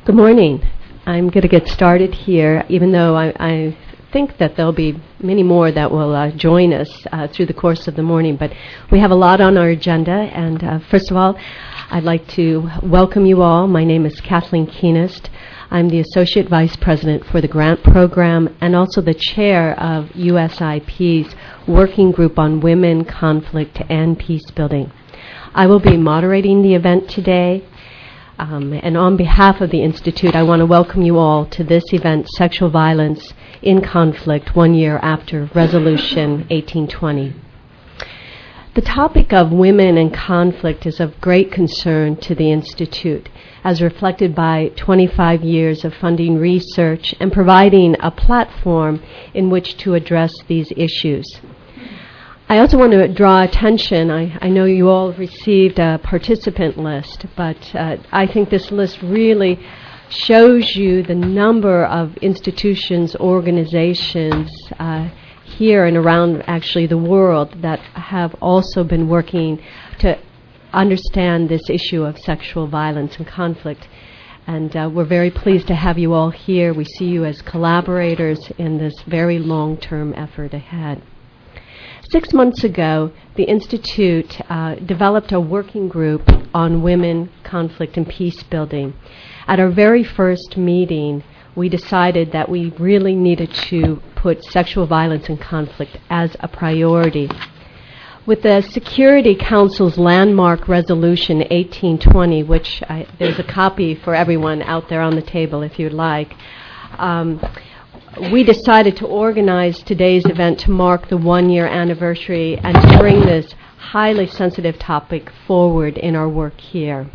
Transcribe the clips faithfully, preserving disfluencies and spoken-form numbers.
Good morning. I'm going to get started here, even though I, I think that there'll be many more that will uh, join us uh, through the course of the morning. But we have a lot on our agenda, and uh, first of all, I'd like to welcome you all. My name is Kathleen Keenest. I'm the Associate Vice President for the Grant Program and also the Chair of U S I P's Working Group on Women, Conflict, and Peace Building. I will be moderating the event today. Um, and on behalf of the Institute, I want to welcome you all to this event, Sexual Violence in Conflict, one year after Resolution eighteen twenty. The topic of women and conflict is of great concern to the Institute, as reflected by twenty-five years of funding research and providing a platform in which to address these issues. I also want to draw attention, I, I know you all received a participant list, but uh, I think this list really shows you the number of institutions, organizations uh, here and around actually the world that have also been working to understand this issue of sexual violence and conflict. And uh, we're very pleased to have you all here. We see you as collaborators in this very long-term effort ahead. Six months ago, the Institute uh, developed a working group on women, conflict, and peace building. At our very first meeting, we decided that we really needed to put sexual violence and conflict as a priority. With the Security Council's landmark resolution eighteen twenty, which I, there's a copy for everyone out there on the table if you'd like, um, we decided to organize today's event to mark the one-year anniversary and to bring this highly sensitive topic forward in our work here.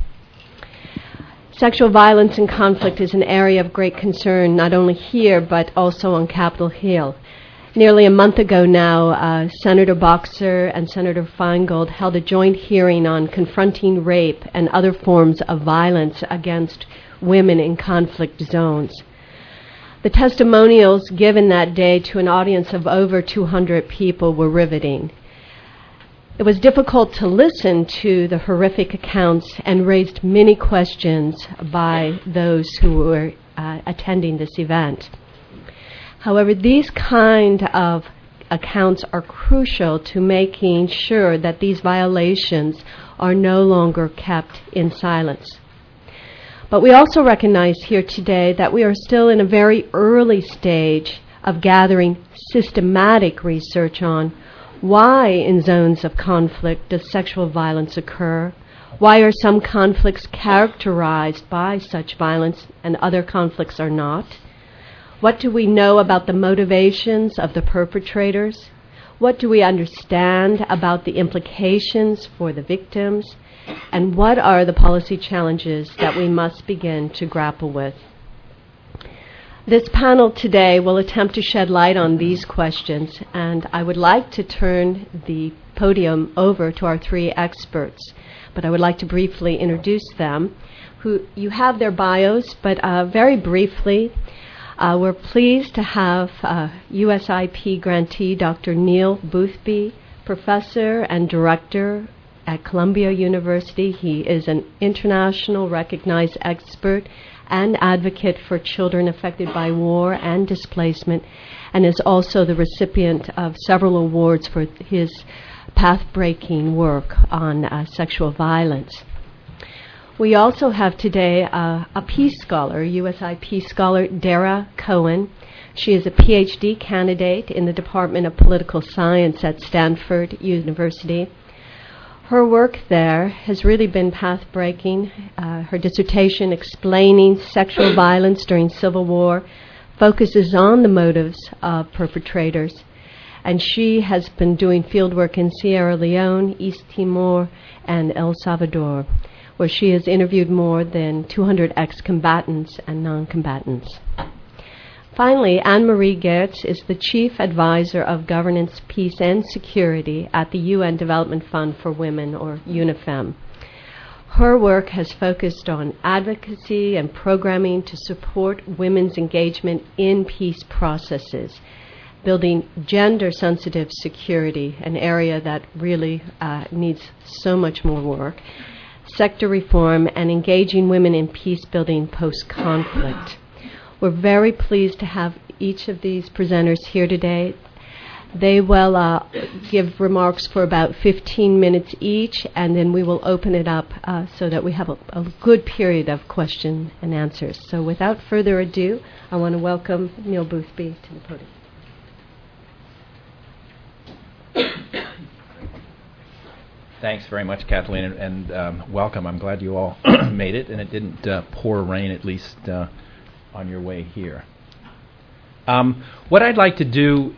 Sexual violence and conflict is an area of great concern, not only here, but also on Capitol Hill. Nearly a month ago now, uh, Senator Boxer and Senator Feingold held a joint hearing on confronting rape and other forms of violence against women in conflict zones. The testimonials given that day to an audience of over two hundred people were riveting. It was difficult to listen to the horrific accounts and raised many questions by those who were uh, attending this event. However, these kind of accounts are crucial to making sure that these violations are no longer kept in silence. But we also recognize here today that we are still in a very early stage of gathering systematic research on why in zones of conflict does sexual violence occur, why are some conflicts characterized by such violence and other conflicts are not, what do we know about the motivations of the perpetrators, what do we understand about the implications for the victims, and what are the policy challenges that we must begin to grapple with. This panel today will attempt to shed light on these questions, and I would like to turn the podium over to our three experts, but I would like to briefly introduce them. Who you have their bios, but uh, very briefly, uh, we're pleased to have uh, U S I P grantee Doctor Neil Boothby, professor and director at Columbia University. He is an international recognized expert and advocate for children affected by war and displacement, and is also the recipient of several awards for his path-breaking work on uh, sexual violence. We also have today uh, a peace scholar, U S I Peace scholar, Dara Cohen. She is a P H D candidate in the Department of Political Science at Stanford University. Her work there has really been path-breaking. Uh, her dissertation explaining sexual violence during civil war focuses on the motives of perpetrators, and she has been doing fieldwork in Sierra Leone, East Timor, and El Salvador, where she has interviewed more than two hundred ex-combatants and non-combatants. Finally, Anne-Marie Geertz is the Chief Advisor of Governance, Peace, and Security at the U N Development Fund for Women, or UNIFEM. Her work has focused on advocacy and programming to support women's engagement in peace processes, building gender-sensitive security, an area that really uh, needs so much more work, sector reform, and engaging women in peace building post-conflict. We're very pleased to have each of these presenters here today. They will uh, give remarks for about fifteen minutes each, and then we will open it up uh, so that we have a, a good period of question and answers. So without further ado, I want to welcome Neil Boothby to the podium. Thanks very much, Kathleen, and, and um, welcome. I'm glad you all made it, and it didn't uh, pour rain, at least uh, on your way here. Um, what I'd like to do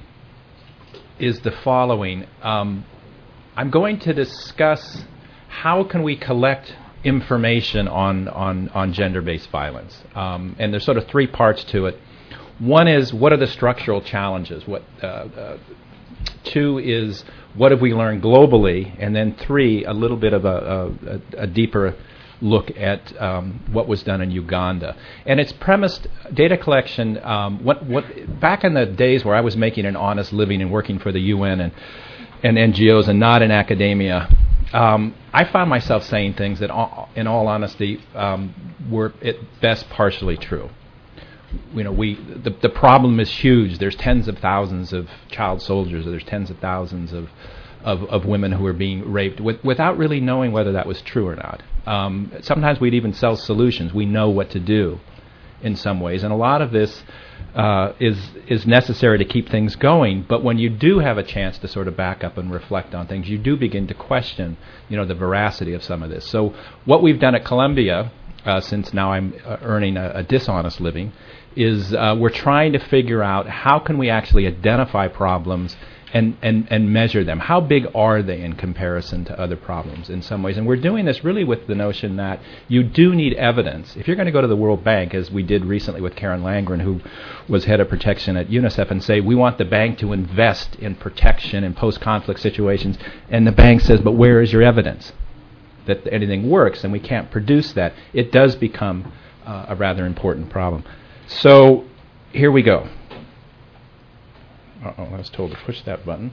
is the following. Um, I'm going to discuss how can we collect information on, on, on gender-based violence. Um, and there's sort of three parts to it. One is, what are the structural challenges? What uh, uh, Two is, what have we learned globally? And then three, a little bit of a, a, a deeper look at um, what was done in Uganda. And it's premised, data collection, um, what, what, back in the days where I was making an honest living and working for the U N and, and N G Os and not in academia, um, I found myself saying things that, all, in all honesty, um, were at best partially true. You know, we the, the problem is huge. There's tens of thousands of child soldiers. There's tens of thousands of Of, of women who are being raped with, without really knowing whether that was true or not. Um, sometimes we'd even sell solutions. We know what to do in some ways, and a lot of this uh, is is necessary to keep things going. But when you do have a chance to sort of back up and reflect on things, you do begin to question, you know, the veracity of some of this. So what we've done at Columbia, uh, since now I'm uh, earning a, a dishonest living, is uh, we're trying to figure out how can we actually identify problems And, and, and measure them. How big are they in comparison to other problems in some ways? And we're doing this really with the notion that you do need evidence. If you're going to go to the World Bank, as we did recently with Karen Langren, who was head of protection at UNICEF, and say, we want the bank to invest in protection in post-conflict situations, and the bank says, but where is your evidence that anything works? And we can't produce that. It does become uh, a rather important problem. So here we go. Uh-oh, I was told to push that button.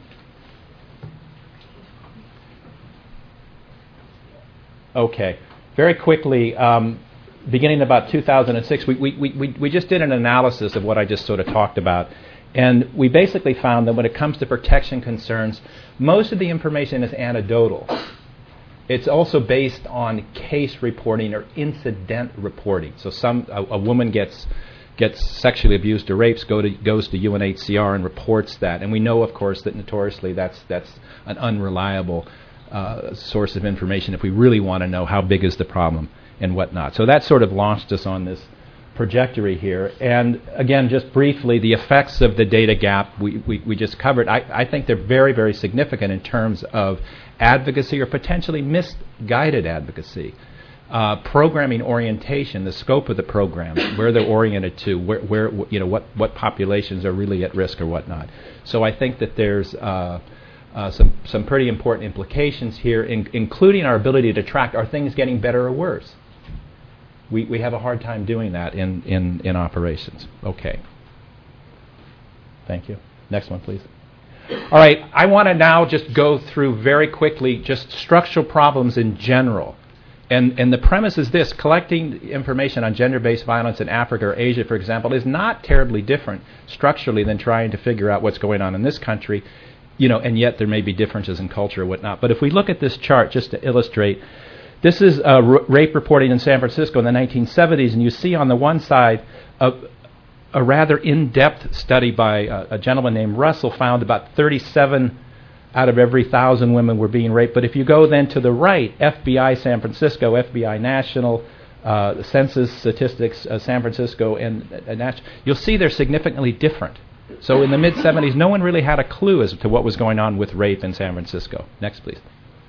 Okay. Very quickly, um, beginning about two thousand six, we, we, we, we just did an analysis of what I just sort of talked about. And we basically found that when it comes to protection concerns, most of the information is anecdotal. It's also based on case reporting or incident reporting. So some a, a woman gets... gets sexually abused or rapes, go to, goes to U N H C R and reports that. And we know, of course, that notoriously that's that's an unreliable uh, source of information if we really want to know how big is the problem and whatnot. So that sort of launched us on this trajectory here. And again, just briefly, the effects of the data gap we, we, we just covered, I, I think they're very, very significant in terms of advocacy or potentially misguided advocacy. Uh, programming orientation, the scope of the programs, where they're oriented to, where, where you know what, what populations are really at risk or whatnot. So I think that there's uh, uh, some some pretty important implications here, in, including our ability to track, are things getting better or worse? We we have a hard time doing that in, in, in operations. Okay. Thank you. Next one, please. All right, I want to now just go through very quickly just structural problems in general. And, and the premise is this: collecting information on gender-based violence in Africa or Asia, for example, is not terribly different structurally than trying to figure out what's going on in this country, you know, and yet there may be differences in culture or whatnot. But if we look at this chart, just to illustrate, this is uh, r- rape reporting in San Francisco in the nineteen seventies, and you see on the one side a, a rather in-depth study by uh, a gentleman named Russell found about thirty-seven out of every thousand women were being raped. But if you go then to the right, F B I San Francisco, F B I National, uh, Census Statistics uh, San Francisco, and uh, National, you'll see they're significantly different. So in the mid-seventies, no one really had a clue as to what was going on with rape in San Francisco. Next, please.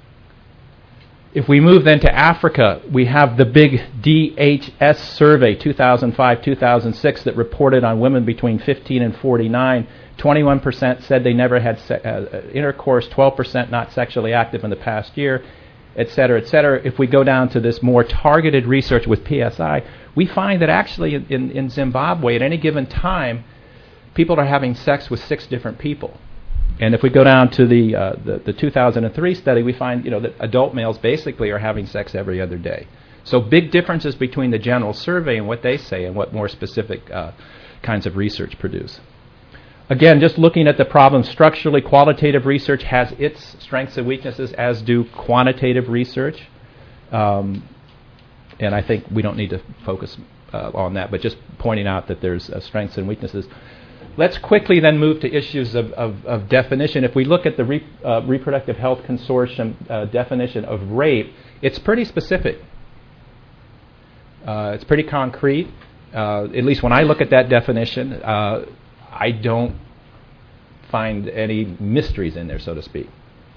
If we move then to Africa, we have the big D H S survey, two thousand five, two thousand six, that reported on women between fifteen and forty-nine. twenty-one percent said they never had se- uh, intercourse, twelve percent not sexually active in the past year, et cetera, et cetera. If we go down to this more targeted research with P S I, we find that actually in, in Zimbabwe at any given time, people are having sex with six different people. And if we go down to the, uh, the the two thousand three study, we find you know that adult males basically are having sex every other day. So big differences between the general survey and what they say and what more specific uh, kinds of research produce. Again, just looking at the problem structurally, qualitative research has its strengths and weaknesses, as do quantitative research. Um, and I think we don't need to focus uh, on that, but just pointing out that there's uh, strengths and weaknesses. Let's quickly then move to issues of, of, of definition. If we look at the Re, uh, Reproductive Health Consortium uh, definition of rape, it's pretty specific. Uh, it's pretty concrete. Uh, at least when I look at that definition, uh, I don't find any mysteries in there, so to speak.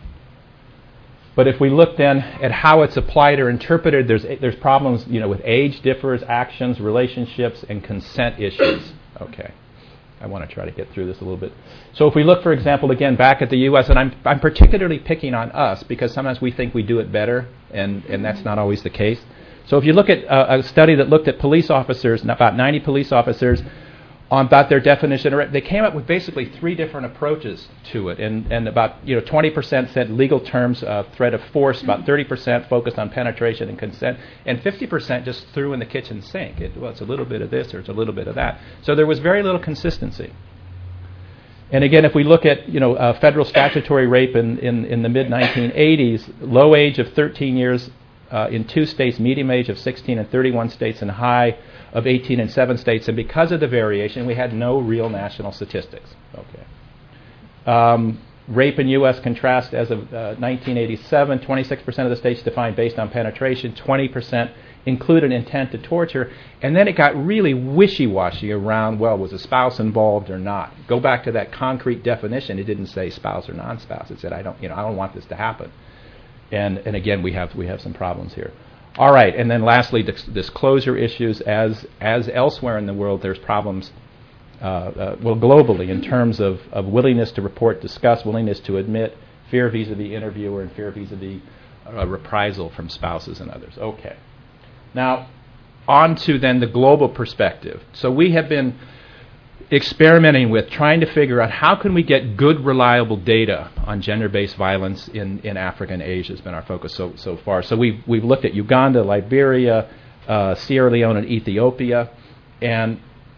But if we look then at how it's applied or interpreted, there's there's problems, you know, with age differs, actions, relationships, and consent issues. Okay, I want to try to get through this a little bit. So if we look, for example, again back at the U S, and I'm I'm particularly picking on us because sometimes we think we do it better, and and that's not always the case. So if you look at uh, a study that looked at police officers, about ninety police officers, on about their definition, they came up with basically three different approaches to it, and, and about you know twenty percent said legal terms, uh, threat of force, about thirty percent focused on penetration and consent, and fifty percent just threw in the kitchen sink. It, well, it's a little bit of this or it's a little bit of that. So there was very little consistency. And again, if we look at you know uh, federal statutory rape in, in, in the mid nineteen eighties, low age of thirteen years uh, in two states, medium age of sixteen in thirty-one states, and high of eighteen in seven states, and because of the variation, we had no real national statistics. Okay. Um, rape in U S contrast as of uh, nineteen eighty-seven, twenty-six percent of the states defined based on penetration, twenty percent included intent to torture, and then it got really wishy-washy around, well, was a spouse involved or not? Go back to that concrete definition. It didn't say spouse or non-spouse. It said, I don't, you know, I don't want this to happen. And and again, we have we have some problems here. All right, and then lastly, dis- disclosure issues. As as elsewhere in the world, there's problems, uh, uh, well, globally, in terms of, of willingness to report, discuss, willingness to admit, fear vis-a-vis interviewer, and fear vis-a-vis uh, reprisal from spouses and others. Okay. Now, on to then the global perspective. So we have been experimenting with trying to figure out how can we get good, reliable data on gender-based violence in, in Africa and Asia has been our focus so so far. So we've, we've looked at Uganda, Liberia, uh, Sierra Leone, and Ethiopia, and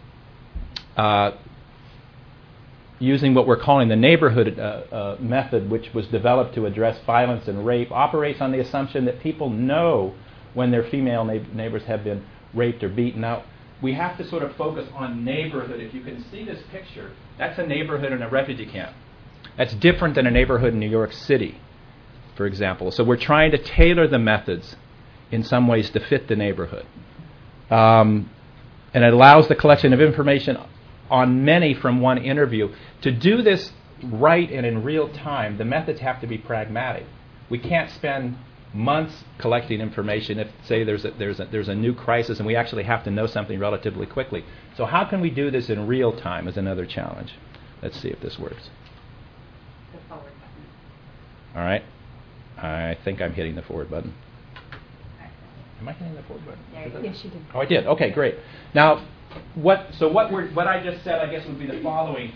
uh, using what we're calling the neighborhood uh, uh, method, which was developed to address violence and rape, operates on the assumption that people know when their female na- neighbors have been raped or beaten. Now, we have to sort of focus on neighborhood. If you can see this picture, that's a neighborhood in a refugee camp. That's different than a neighborhood in New York City, for example. So we're trying to tailor the methods in some ways to fit the neighborhood. Um, and it allows the collection of information on many from one interview. To do this right and in real time, the methods have to be pragmatic. We can't spend months collecting information if, say, there's a, there's a, there's a new crisis and we actually have to know something relatively quickly. So how can we do this in real time is another challenge. Let's see if this works. The forward button. All right. I think I'm hitting the forward button. Am I hitting the forward button? Yeah, Yes, you did. Oh, I did. Okay, great. Now, what? So what we're what I just said, I guess, would be the following.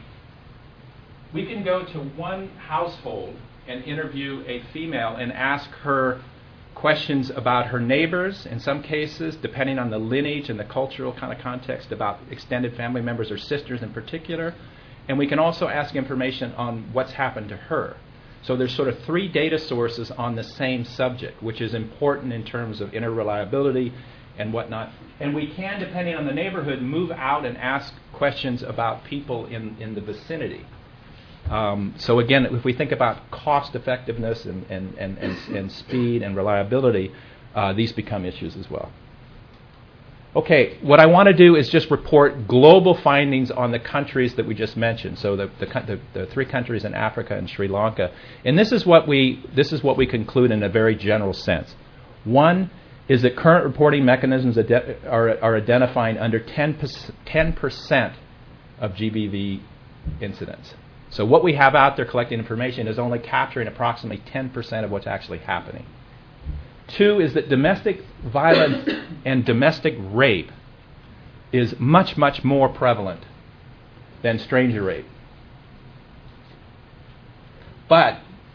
We can go to one household and interview a female and ask her questions about her neighbors, in some cases, depending on the lineage and the cultural kind of context, about extended family members or sisters in particular. And we can also ask information on what's happened to her. So there's sort of three data sources on the same subject, which is important in terms of interreliability and whatnot. And we can, depending on the neighborhood, move out and ask questions about people in, in the vicinity. Um, so again, if we think about cost effectiveness and, and, and, and, and speed and reliability, uh, these become issues as well. Okay, what I want to do is just report global findings on the countries that we just mentioned. So the, the, the, the three countries in Africa and Sri Lanka. And this is what we this is what we conclude in a very general sense. One is that current reporting mechanisms ide- are, are identifying under ten percent of G B V incidents. So what we have out there collecting information is only capturing approximately ten percent of what's actually happening. Two is that domestic violence and domestic rape is much, much more prevalent than stranger rape.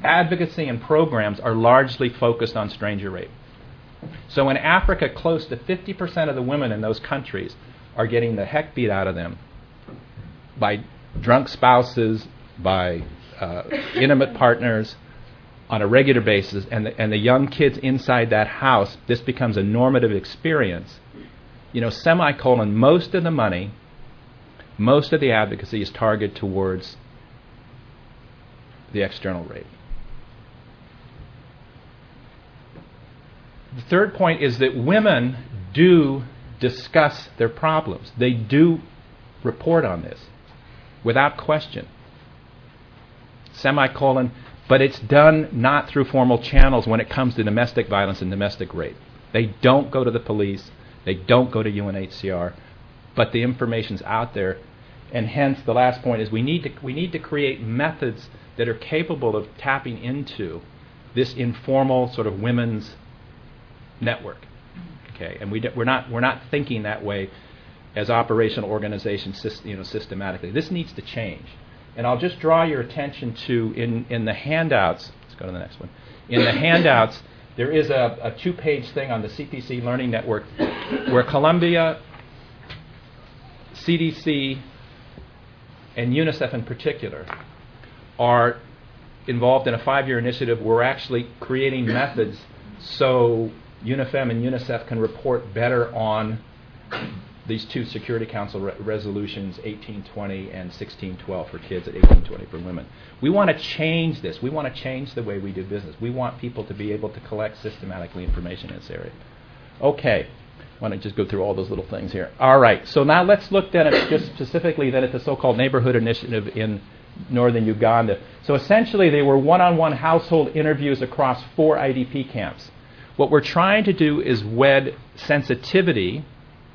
advocacy and programs are largely focused on stranger rape. So in Africa, close to fifty percent of the women in those countries are getting the heck beat out of them by drunk spouses, by uh, intimate partners on a regular basis, and the, and the young kids inside that house, this becomes a normative experience. You know, semicolon, most of the money, most of the advocacy is targeted towards the external rape. The third point is that women do discuss their problems. They do report on this without question. Semicolon, but it's done not through formal channels when it comes to domestic violence and domestic rape. They don't go to the police. They don't go to U N H C R, but the information's out there. And hence, the last point is we need to we need to create methods that are capable of tapping into this informal sort of women's network. Okay, and we d- we're not we're not thinking that way as operational organizations, you know, systematically. This needs to change. And I'll just draw your attention to in in the handouts. Let's go to the next one. In the handouts, there is a, a two-page thing on the C P C Learning Network where Columbia, C D C, and UNICEF in particular are involved in a five-year initiative. We're actually creating methods so UNIFEM and UNICEF can report better on these two Security Council re- resolutions, eighteen twenty and sixteen twelve for kids and eighteen twenty for women. We want to change this. We want to change the way we do business. We want people to be able to collect systematically information in this area. Okay. I want to just go through all those little things here. All right. So now let's look then at just specifically then at the so-called neighborhood initiative in northern Uganda. So essentially they were one-on-one household interviews across four I D P camps. What we're trying to do is wed sensitivity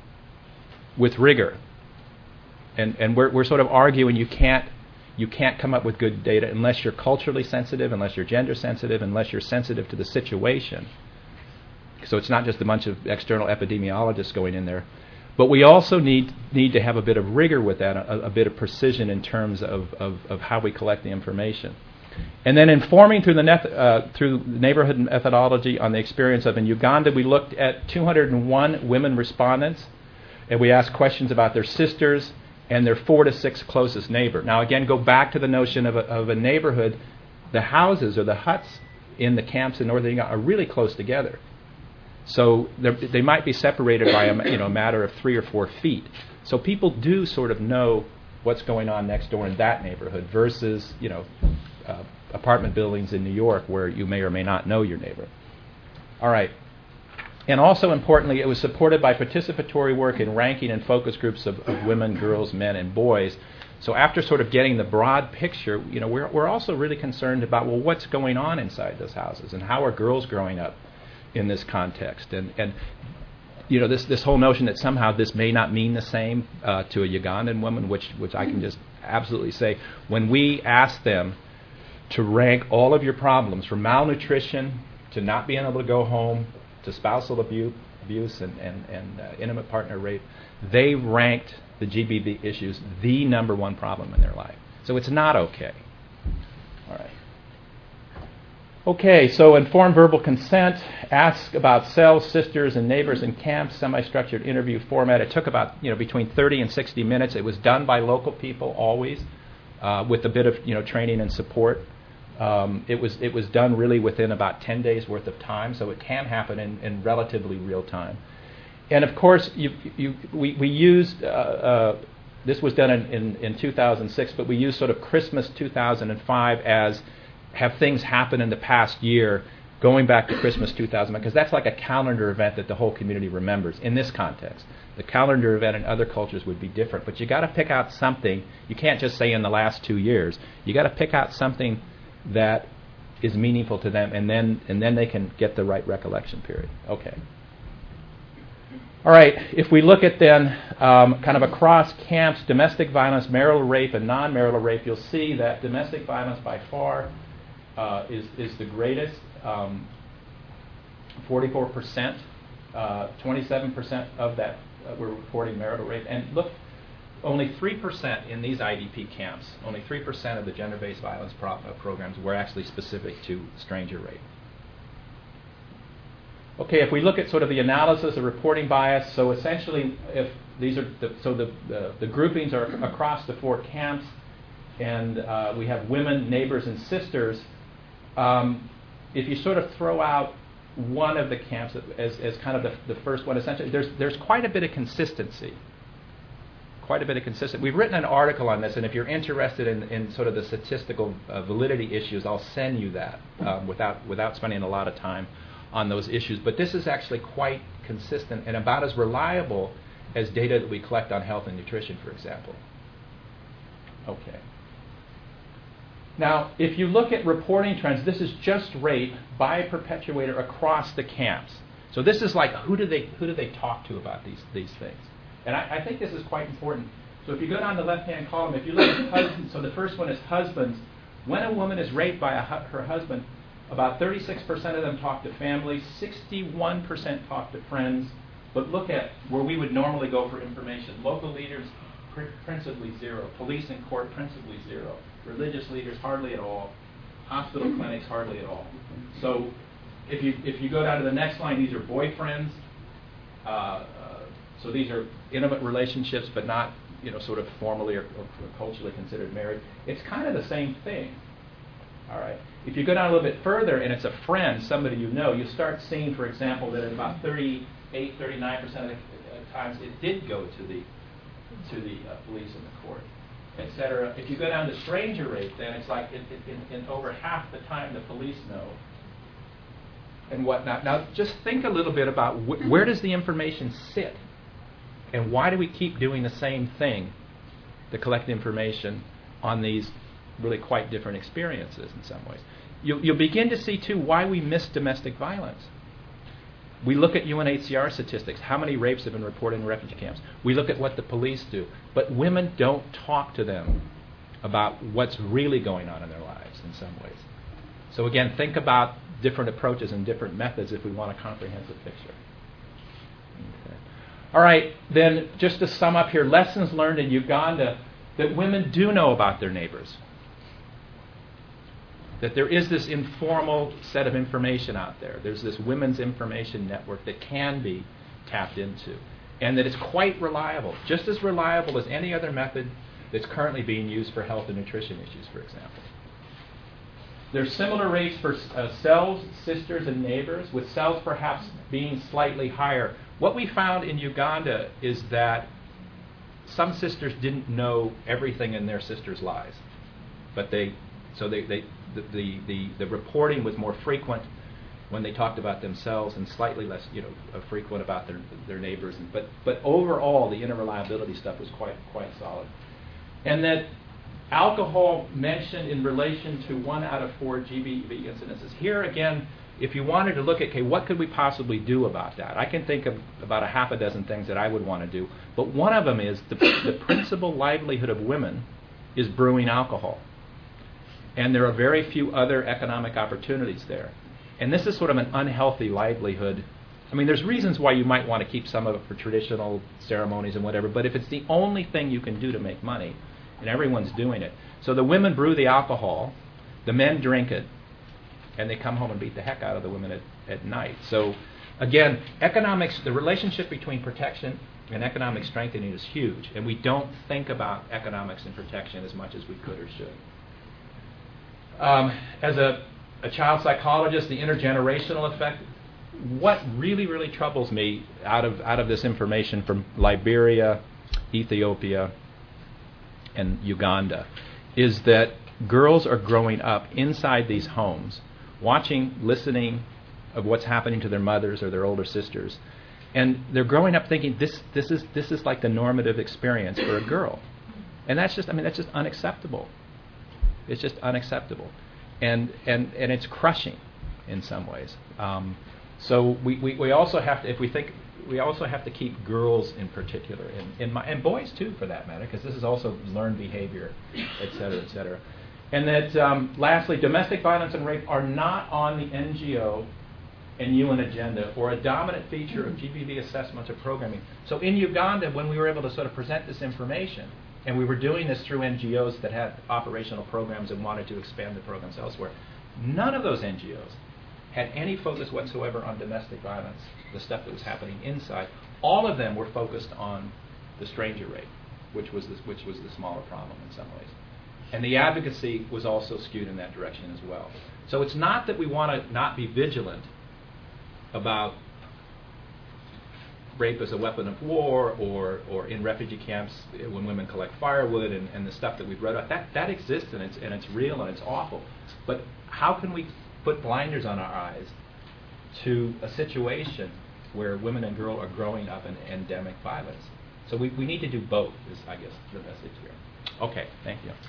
with rigor. And and we're we're sort of arguing you can't you can't come up with good data unless you're culturally sensitive, unless you're gender sensitive, unless you're sensitive to the situation. So it's not just a bunch of external epidemiologists going in there. But we also need need to have a bit of rigor with that, a, a bit of precision in terms of, of, of how we collect the information. And then informing through the net, uh, through neighborhood methodology on the experience of in Uganda, we looked at two hundred one women respondents, and we asked questions about their sisters and their four to six closest neighbor. Now again, go back to the notion of a, of a neighborhood. The houses or the huts in the camps in northern Uganda are really close together. So they might be separated by a, you know, a matter of three or four feet. So people do sort of know what's going on next door in that neighborhood versus, you know, uh, apartment buildings in New York where you may or may not know your neighbor. All right. And also importantly, it was supported by participatory work in ranking and focus groups of, of women, girls, men, and boys. So after sort of getting the broad picture, you know, we're we're also really concerned about, well, what's going on inside those houses and how are girls growing up in this context, and and you know this this whole notion that somehow this may not mean the same uh, to a Ugandan woman, which which I can just absolutely say, when we ask them to rank all of your problems from malnutrition to not being able to go home to spousal abuse, abuse and and, and uh, intimate partner rape, they ranked the G B V issues the number one problem in their life. So it's not okay. All right. Okay, so informed verbal consent, ask about selves, sisters, and neighbors in camps, semi-structured interview format. It took about, you know, between thirty and sixty minutes. It was done by local people always, uh, with a bit of, you know, training and support. Um, it was it was done really within about ten days worth of time, so it can happen in, in relatively real time. And of course, you, you, we, we used, uh, uh, this was done in, in, in two thousand six, but we used sort of Christmas two thousand five as have things happen in the past year going back to Christmas two thousand, because that's like a calendar event that the whole community remembers in this context. The calendar event in other cultures would be different, but you got to pick out something. You can't just say in the last two years. You got to pick out something that is meaningful to them, and then and then they can get the right recollection period. Okay. All right, if we look at then um, kind of across camps, domestic violence, marital rape, and non-marital rape, you'll see that domestic violence by far uh, is, is the greatest, um, forty-four percent, uh, twenty-seven percent of that uh, were reporting marital rape. And look, only three percent in these I D P camps, only three percent of the gender-based violence pro- uh, programs were actually specific to stranger rape. Okay, if we look at sort of the analysis of reporting bias, so essentially, if these are the, so the, the the groupings are across the four camps, and uh, we have women, neighbors, and sisters. Um, if you sort of throw out one of the camps as, as kind of the, the first one, essentially, there's there's quite a bit of consistency. Quite a bit of consistency. We've written an article on this, and if you're interested in, in sort of the statistical uh, validity issues, I'll send you that um, without without spending a lot of time on those issues. But this is actually quite consistent and about as reliable as data that we collect on health and nutrition, for example. Okay. Now, if you look at reporting trends, this is just rape by a perpetuator across the camps. So this is like who do they who do they talk to about these these things? And I, I think this is quite important. So if you go down the left-hand column, if you look at husbands, so the first one is husbands. When a woman is raped by a, her husband, about thirty-six percent of them talk to family, sixty-one percent talk to friends. But look at where we would normally go for information. Local leaders, pr- principally zero. Police and court, principally zero. Religious leaders, hardly at all. Hospital clinics, hardly at all. So if you if you go down to the next line, these are boyfriends. Uh, uh, so these are intimate relationships, but not, you know, sort of formally or, or culturally considered marriage. It's kind of the same thing. All right. If you go down a little bit further, and it's a friend, somebody you know, you start seeing, for example, that at about thirty-eight, thirty-nine percent of the uh, times it did go to the to the uh, police and the court, et cetera. If you go down to stranger rape, then it's like it, it, in, in over half the time the police know and whatnot. Now, just think a little bit about wh- where does the information sit, and why do we keep doing the same thing to collect information on these really quite different experiences in some ways. You'll, you'll begin to see, too, why we miss domestic violence. We look at U N H C R statistics, how many rapes have been reported in refugee camps. We look at what the police do. But women don't talk to them about what's really going on in their lives in some ways. So again, think about different approaches and different methods if we want a comprehensive picture. Okay. All right, then just to sum up here, lessons learned in Uganda, that women do know about their neighbors. That there is this informal set of information out there. There's this women's information network that can be tapped into. And that it's quite reliable, just as reliable as any other method that's currently being used for health and nutrition issues, for example. There's similar rates for uh, cells, sisters, and neighbors, with cells perhaps being slightly higher. What we found in Uganda is that some sisters didn't know everything in their sisters' lives, but they, so they, they the, the, the, the reporting was more frequent when they talked about themselves, and slightly less, you know, uh, frequent about their their neighbors. And, but but overall, the interreliability stuff was quite quite solid, and that alcohol mentioned in relation to one out of four G B V incidences. Here again, if you wanted to look at, okay, what could we possibly do about that? I can think of about a half a dozen things that I would want to do, but one of them is the, the principal livelihood of women is brewing alcohol. And there are very few other economic opportunities there. And this is sort of an unhealthy livelihood. I mean, there's reasons why you might want to keep some of it for traditional ceremonies and whatever, but if it's the only thing you can do to make money, and everyone's doing it. So the women brew the alcohol, the men drink it, and they come home and beat the heck out of the women at, at night. So again, economics, the relationship between protection and economic strengthening is huge, and we don't think about economics and protection as much as we could or should. Um, as a, a child psychologist, the intergenerational effect, what really, really troubles me out of out of this information from Liberia, Ethiopia, and Uganda is that girls are growing up inside these homes, watching, listening of what's happening to their mothers or their older sisters, and they're growing up thinking this this is this is like the normative experience for a girl, and that's just I mean that's just unacceptable. It's just unacceptable, and and and it's crushing in some ways. Um, so we, we, we also have to, if we think, we also have to keep girls in particular, in, in my, and boys too for that matter, because this is also learned behavior, et cetera, et cetera. And that um, lastly, domestic violence and rape are not on the N G O and U N agenda, or a dominant feature of G B V assessments or programming. So in Uganda, when we were able to sort of present this information, and we were doing this through N G Os that had operational programs and wanted to expand the programs elsewhere, none of those N G Os had any focus whatsoever on domestic violence, the stuff that was happening inside. All of them were focused on the stranger rate, which was the, which was the smaller problem in some ways. And the advocacy was also skewed in that direction as well. So it's not that we want to not be vigilant about rape as a weapon of war, or, or in refugee camps when women collect firewood, and, and the stuff that we've read about. That, that exists, and it's, and it's real, and it's awful. But how can we put blinders on our eyes to a situation where women and girls are growing up in endemic violence? So we, we need to do both, is, I guess, the message here. Okay, thank you.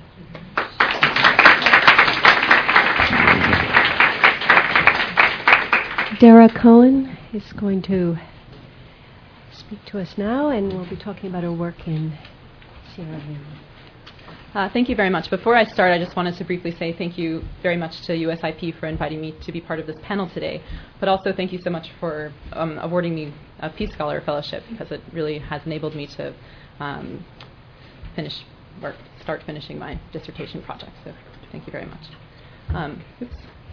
Dara Cohen is going to speak to us now, and we'll be talking about her work in Sierra Leone. Uh, thank you very much. Before I start, I just wanted to briefly say thank you very much to U S I P for inviting me to be part of this panel today, but also thank you so much for um, awarding me a Peace Scholar Fellowship, because it really has enabled me to um, finish or start finishing my dissertation project. So thank you very much. Um, oops.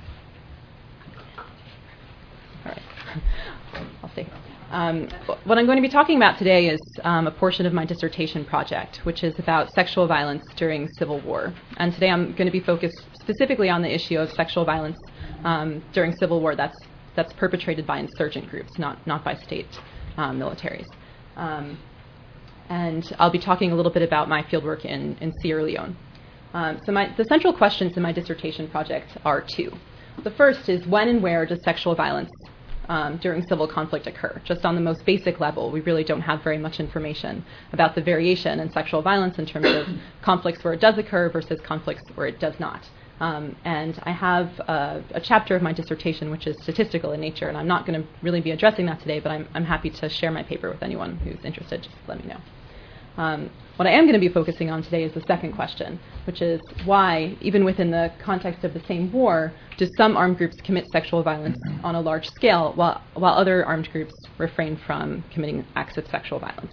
All right. I'll stay here. Um, what I'm going to be talking about today is um, a portion of my dissertation project, which is about sexual violence during civil war. And today I'm going to be focused specifically on the issue of sexual violence um, during civil war that's that's perpetrated by insurgent groups, not not by state um, militaries. Um, and I'll be talking a little bit about my fieldwork in, in Sierra Leone. Um, so my, the central questions in my dissertation project are two. The first is, when and where does sexual violence Um, during civil conflict occur? Just on the most basic level, we really don't have very much information about the variation in sexual violence in terms of conflicts where it does occur versus conflicts where it does not. Um, and I have a, a chapter of my dissertation which is statistical in nature, and I'm not going to really be addressing that today, but I'm, I'm happy to share my paper with anyone who's interested. Just let me know. Um, what I am going to be focusing on today is the second question, which is why, even within the context of the same war, do some armed groups commit sexual violence on a large scale, while, while other armed groups refrain from committing acts of sexual violence?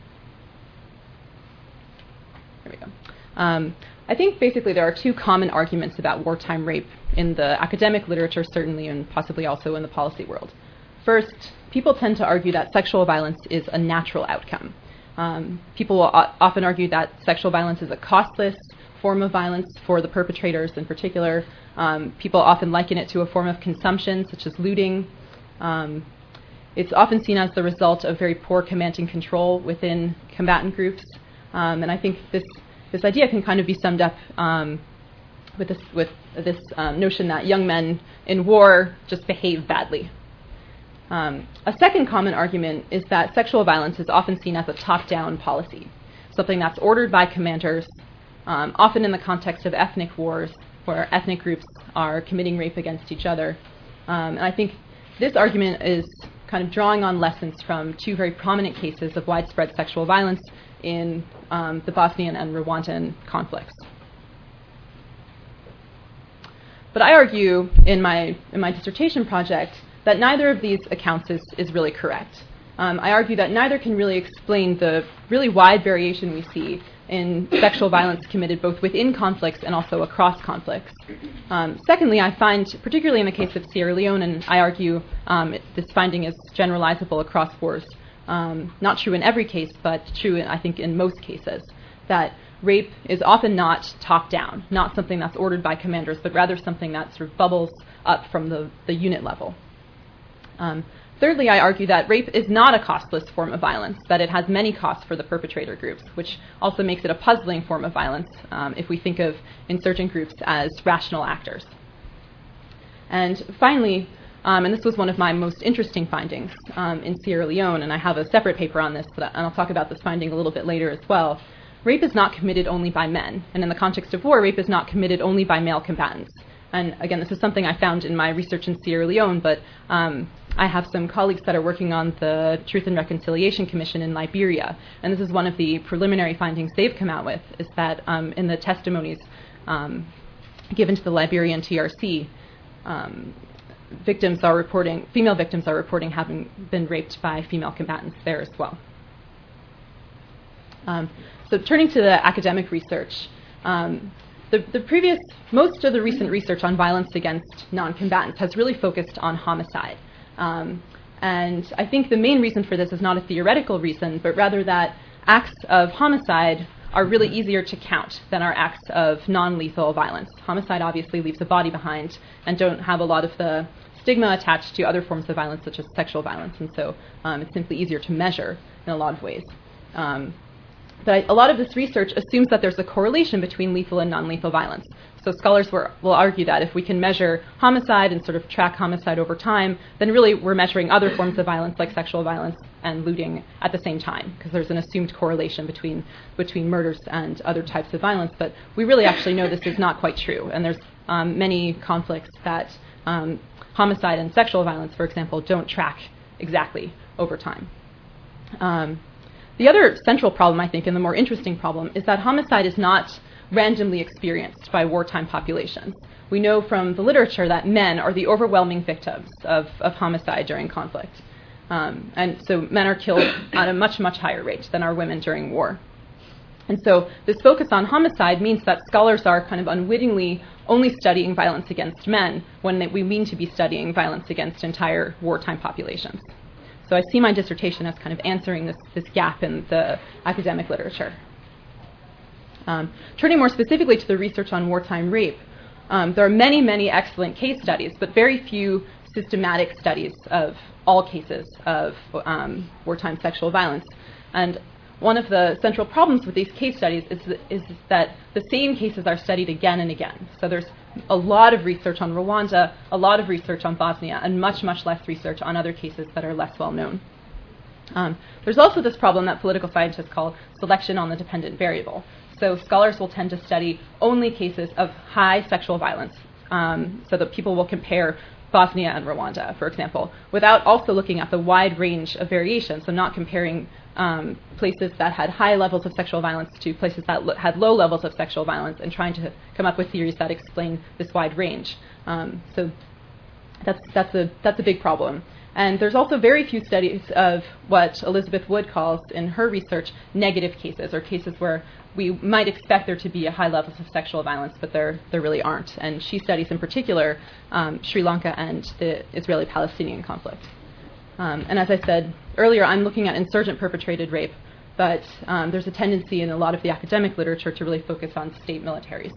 There we go. Um, I think basically there are two common arguments about wartime rape in the academic literature, certainly, and possibly also in the policy world. First, people tend to argue that sexual violence is a natural outcome. Um, people will o- often argue that sexual violence is a costless form of violence for the perpetrators in particular. Um, people often liken it to a form of consumption, such as looting. Um, it's often seen as the result of very poor command and control within combatant groups. Um, and I think this this idea can kind of be summed up um, with this, with this um, notion that young men in war just behave badly. Um, a second common argument is that sexual violence is often seen as a top-down policy, something that's ordered by commanders, um, often in the context of ethnic wars, where ethnic groups are committing rape against each other. Um, and I think this argument is kind of drawing on lessons from two very prominent cases of widespread sexual violence in um, the Bosnian and Rwandan conflicts. But I argue in my in my dissertation project that neither of these accounts is, is really correct. Um, I argue that neither can really explain the really wide variation we see in sexual violence committed both within conflicts and also across conflicts. Um, secondly, I find, particularly in the case of Sierra Leone, and I argue um, it, this finding is generalizable across wars, um, not true in every case, but true, in, I think, in most cases, that rape is often not top-down, not something that's ordered by commanders, but rather something that sort of bubbles up from the, the unit level. Um, thirdly, I argue that rape is not a costless form of violence, that it has many costs for the perpetrator groups, which also makes it a puzzling form of violence um, if we think of insurgent groups as rational actors. And finally, um, and this was one of my most interesting findings um, in Sierra Leone, and I have a separate paper on this, but, and I'll talk about this finding a little bit later as well. Rape is not committed only by men, and in the context of war, rape is not committed only by male combatants. And again, this is something I found in my research in Sierra Leone, but um, I have some colleagues that are working on the Truth and Reconciliation Commission in Liberia, and this is one of the preliminary findings they've come out with, is that um, in the testimonies um, given to the Liberian T R C, um, victims are reporting, female victims are reporting having been raped by female combatants there as well. Um, so turning to the academic research, um, the, the previous, most of the recent research on violence against non-combatants has really focused on homicide. Um, and I think the main reason for this is not a theoretical reason, but rather that acts of homicide are really easier to count than are acts of non-lethal violence. Homicide obviously leaves a body behind and don't have a lot of the stigma attached to other forms of violence, such as sexual violence, and so um, it's simply easier to measure in a lot of ways. Um, but I, a lot of this research assumes that there's a correlation between lethal and non-lethal violence. So scholars were, will argue that if we can measure homicide and sort of track homicide over time, then really we're measuring other forms of violence like sexual violence and looting at the same time, because there's an assumed correlation between between murders and other types of violence. But we really actually know this is not quite true, and there's um, many conflicts that um, homicide and sexual violence, for example, don't track exactly over time. Um, the other central problem, I think, and the more interesting problem, is that homicide is not randomly experienced by wartime populations. We know from the literature that men are the overwhelming victims of, of homicide during conflict. Um, and so men are killed at a much, much higher rate than are women during war. And so this focus on homicide means that scholars are kind of unwittingly only studying violence against men when they, we mean to be studying violence against entire wartime populations. So I see my dissertation as kind of answering this, this gap in the academic literature. Um, turning more specifically to the research on wartime rape, um, there are many, many excellent case studies, but very few systematic studies of all cases of um, wartime sexual violence. And one of the central problems with these case studies is, is that the same cases are studied again and again. So there's a lot of research on Rwanda, a lot of research on Bosnia, and much, much less research on other cases that are less well known. Um, there's also this problem that political scientists call selection on the dependent variable. So scholars will tend to study only cases of high sexual violence, um, so that people will compare Bosnia and Rwanda, for example, without also looking at the wide range of variation, so not comparing um, places that had high levels of sexual violence to places that lo- had low levels of sexual violence, and trying to come up with theories that explain this wide range. Um, so that's, that's, a, that's a big problem. And there's also very few studies of what Elizabeth Wood calls, in her research, negative cases, or cases where we might expect there to be a high levels of sexual violence, but there, there really aren't. And she studies, in particular, um, Sri Lanka and the Israeli-Palestinian conflict. Um, and as I said earlier, I'm looking at insurgent-perpetrated rape, but um, there's a tendency in a lot of the academic literature to really focus on state militaries.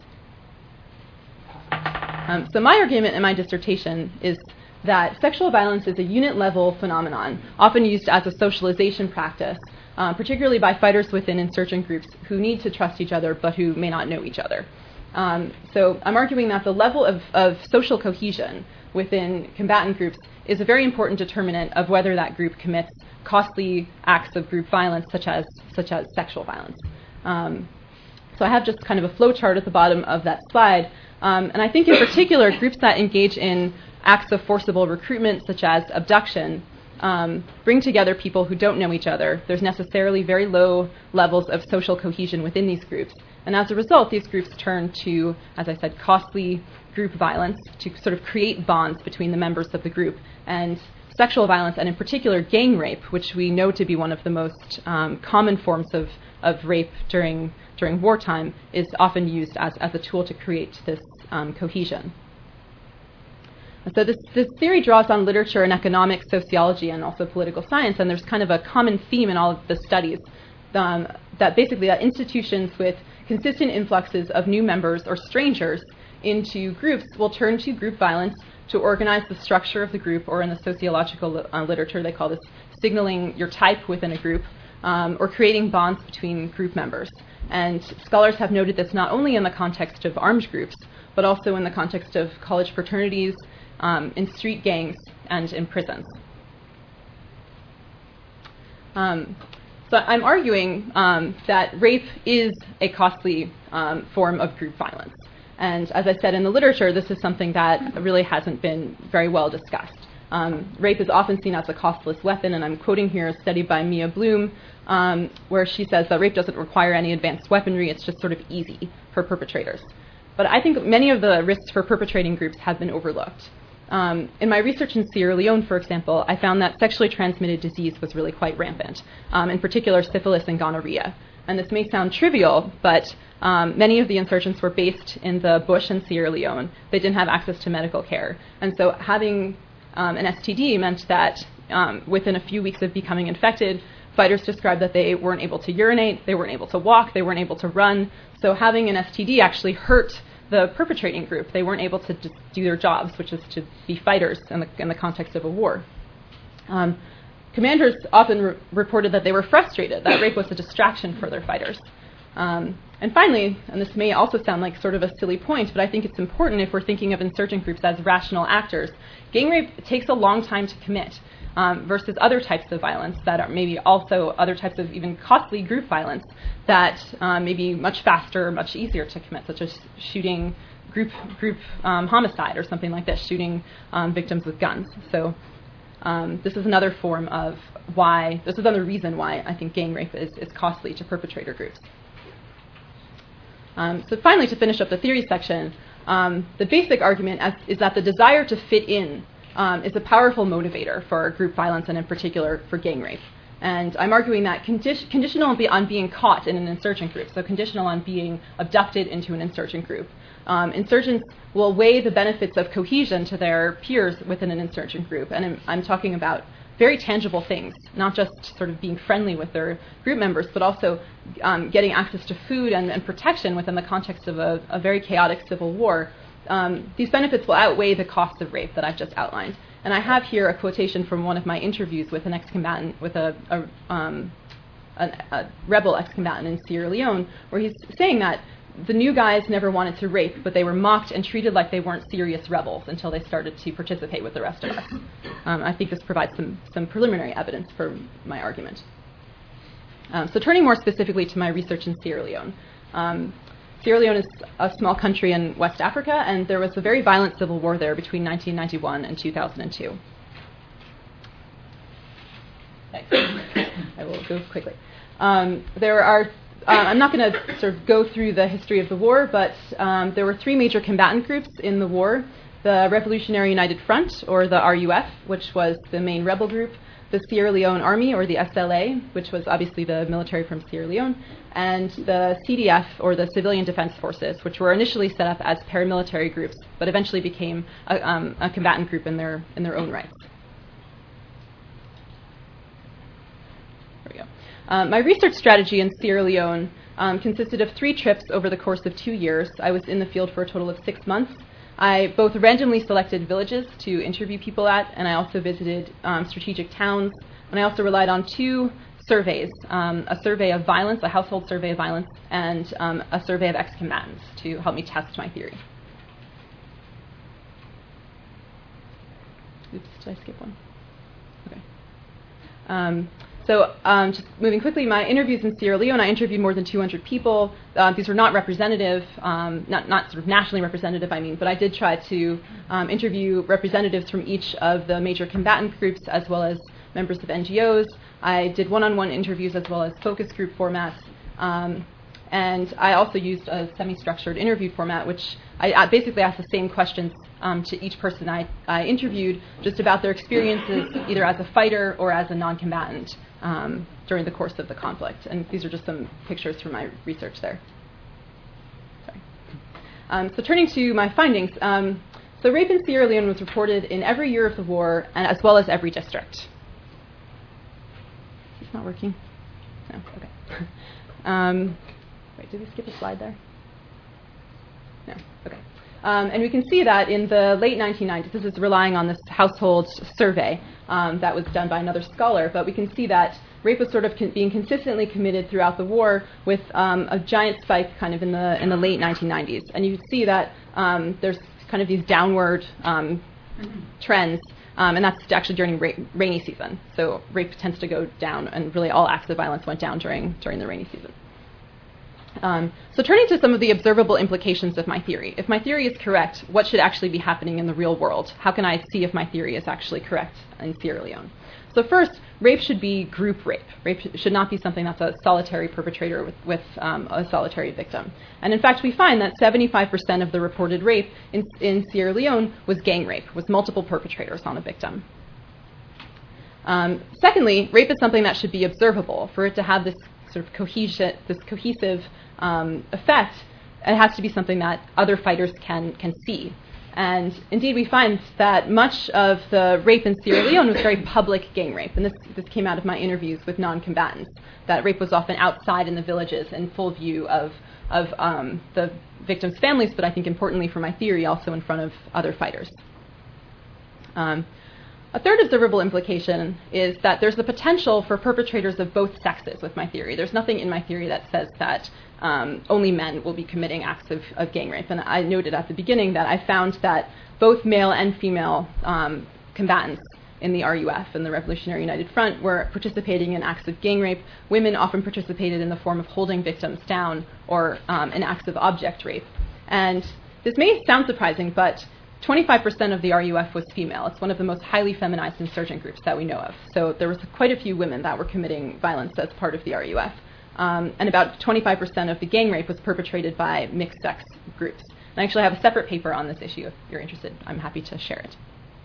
Um, so my argument in my dissertation is that sexual violence is a unit-level phenomenon, often used as a socialization practice, uh, particularly by fighters within insurgent groups who need to trust each other but who may not know each other. Um, so I'm arguing that the level of, of social cohesion within combatant groups is a very important determinant of whether that group commits costly acts of group violence, such as, such as sexual violence. Um, so I have just kind of a flow chart at the bottom of that slide. Um, and I think in particular, groups that engage in acts of forcible recruitment, such as abduction, um, bring together people who don't know each other. There's necessarily very low levels of social cohesion within these groups. And as a result, these groups turn to, as I said, costly group violence to sort of create bonds between the members of the group. And sexual violence, and in particular gang rape, which we know to be one of the most um, common forms of, of rape during, during wartime, is often used as, as a tool to create this um, cohesion. So this, this theory draws on literature and economics, sociology, and also political science, and there's kind of a common theme in all of the studies, um, that basically that institutions with consistent influxes of new members or strangers into groups will turn to group violence to organize the structure of the group, or in the sociological uh, literature they call this signaling your type within a group, um, or creating bonds between group members. And scholars have noted this not only in the context of armed groups, but also in the context of college fraternities, Um, in street gangs, and in prisons. Um, so I'm arguing um, that rape is a costly um, form of group violence. And as I said in the literature, this is something that really hasn't been very well discussed. Um, rape is often seen as a costless weapon, and I'm quoting here a study by Mia Bloom, um, where she says that rape doesn't require any advanced weaponry, it's just sort of easy for perpetrators. But I think many of the risks for perpetrating groups have been overlooked. Um, in my research in Sierra Leone, for example, I found that sexually transmitted disease was really quite rampant, um, in particular syphilis and gonorrhea. And this may sound trivial, but um, many of the insurgents were based in the bush in Sierra Leone. They didn't have access to medical care. And so having um, an S T D meant that um, within a few weeks of becoming infected, fighters described that they weren't able to urinate, they weren't able to walk, they weren't able to run. So having an S T D actually hurt the perpetrating group. They weren't able to just do their jobs, which is to be fighters in the, in the context of a war. Um, commanders often re- reported that they were frustrated, that rape was a distraction for their fighters. Um, and finally, and this may also sound like sort of a silly point, but I think it's important if we're thinking of insurgent groups as rational actors, gang rape takes a long time to commit. Um, versus other types of violence that are maybe also other types of even costly group violence that um, may be much faster, much easier to commit, such as shooting group group um, homicide or something like this, shooting um, victims with guns. So um, this is another form of why, this is another reason why I think gang rape is, is costly to perpetrator groups. Um, so finally, to finish up the theory section, um, the basic argument as, is that the desire to fit in Um, is a powerful motivator for group violence and in particular for gang rape. And I'm arguing that condi- conditional on, be- on being caught in an insurgent group, so conditional on being abducted into an insurgent group. Um, insurgents will weigh the benefits of cohesion to their peers within an insurgent group. And I'm, I'm talking about very tangible things, not just sort of being friendly with their group members, but also um, getting access to food and, and protection within the context of a, a very chaotic civil war. Um, these benefits will outweigh the costs of rape that I've just outlined. And I have here a quotation from one of my interviews with an ex-combatant, with a, a, um, a, a rebel ex-combatant in Sierra Leone, where he's saying that the new guys never wanted to rape, but they were mocked and treated like they weren't serious rebels until they started to participate with the rest of us. Um, I think this provides some, some preliminary evidence for my argument. Um, so turning more specifically to my research in Sierra Leone. Um, Sierra Leone is a small country in West Africa, and there was a very violent civil war there between nineteen ninety-one and two thousand two. Thanks. I will go quickly. Um, there are, uh, I'm not going to sort of go through the history of the war, but um, there were three major combatant groups in the war: the Revolutionary United Front, or the R U F, which was the main rebel group; the Sierra Leone Army, or the S L A, which was obviously the military from Sierra Leone; and the C D F, or the Civilian Defense Forces, which were initially set up as paramilitary groups, but eventually became a, um, a combatant group in their in their own rights. There we go. Um, my research strategy in Sierra Leone um, consisted of three trips over the course of two years. I was in the field for a total of six months. I both randomly selected villages to interview people at, and I also visited um, strategic towns, and I also relied on two surveys, um, a survey of violence, a household survey of violence, and um, a survey of ex-combatants to help me test my theory. Oops, did I skip one? Okay. Um, So um, just moving quickly, my interviews in Sierra Leone, I interviewed more than two hundred people. Uh, these were not representative, um, not, not sort of nationally representative, I mean, but I did try to um, interview representatives from each of the major combatant groups as well as members of N G Os. I did one-on-one interviews as well as focus group formats. Um, and I also used a semi-structured interview format, which I, I basically asked the same questions um, to each person I, I interviewed, just about their experiences either as a fighter or as a non-combatant um, during the course of the conflict. And these are just some pictures from my research there. Sorry. Um, so turning to my findings, um, so rape in Sierra Leone was reported in every year of the war, and as well as every district. Is this not working? No, okay. um, wait, did we skip a slide there? No, okay. Um, and we can see that in the late nineteen nineties, this is relying on this household survey um, that was done by another scholar, but we can see that rape was sort of con- being consistently committed throughout the war, with um, a giant spike kind of in the in the late nineteen nineties. And you can see that um, there's kind of these downward um, trends, um, and that's actually during ra- rainy season. So rape tends to go down, and really all acts of violence went down during during the rainy season. Um, so turning to some of the observable implications of my theory. If my theory is correct, what should actually be happening in the real world? How can I see if my theory is actually correct in Sierra Leone? So first, rape should be group rape. Rape should not be something that's a solitary perpetrator with, with um, a solitary victim. And in fact, we find that seventy-five percent of the reported rape in, in Sierra Leone was gang rape, was multiple perpetrators on a victim. Um, secondly, rape is something that should be observable. For it to have this sort of cohesion, this cohesive um, effect, it has to be something that other fighters can, can see. And indeed, we find that much of the rape in Sierra Leone was very public gang rape. And this, this came out of my interviews with non-combatants, that rape was often outside in the villages in full view of, of um, the victims' families, but I think importantly for my theory, also in front of other fighters. Um, A third observable implication is that there's the potential for perpetrators of both sexes with my theory. There's nothing in my theory that says that um, only men will be committing acts of, of gang rape. And I noted at the beginning that I found that both male and female um, combatants in the R U F, in the Revolutionary United Front, were participating in acts of gang rape. Women often participated in the form of holding victims down or um, in acts of object rape. And this may sound surprising, but twenty-five percent of the R U F was female. It's one of the most highly feminized insurgent groups that we know of. So there was quite a few women that were committing violence as part of the R U F. Um, and about twenty-five percent of the gang rape was perpetrated by mixed-sex groups. And I actually have a separate paper on this issue. If you're interested, I'm happy to share it.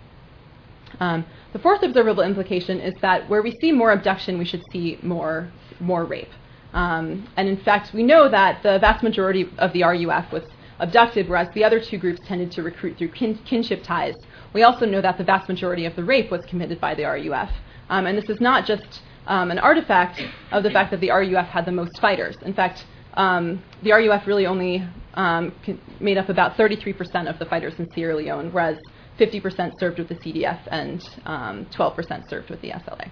Um, the fourth observable implication is that where we see more abduction, we should see more, more rape. Um, and in fact, we know that the vast majority of the R U F was abducted, whereas the other two groups tended to recruit through kin- kinship ties. We also know that the vast majority of the rape was committed by the R U F. Um, and this is not just um, an artifact of the fact that the R U F had the most fighters. In fact, um, the R U F really only um, made up about thirty-three percent of the fighters in Sierra Leone, whereas fifty percent served with the C D F and um, twelve percent served with the S L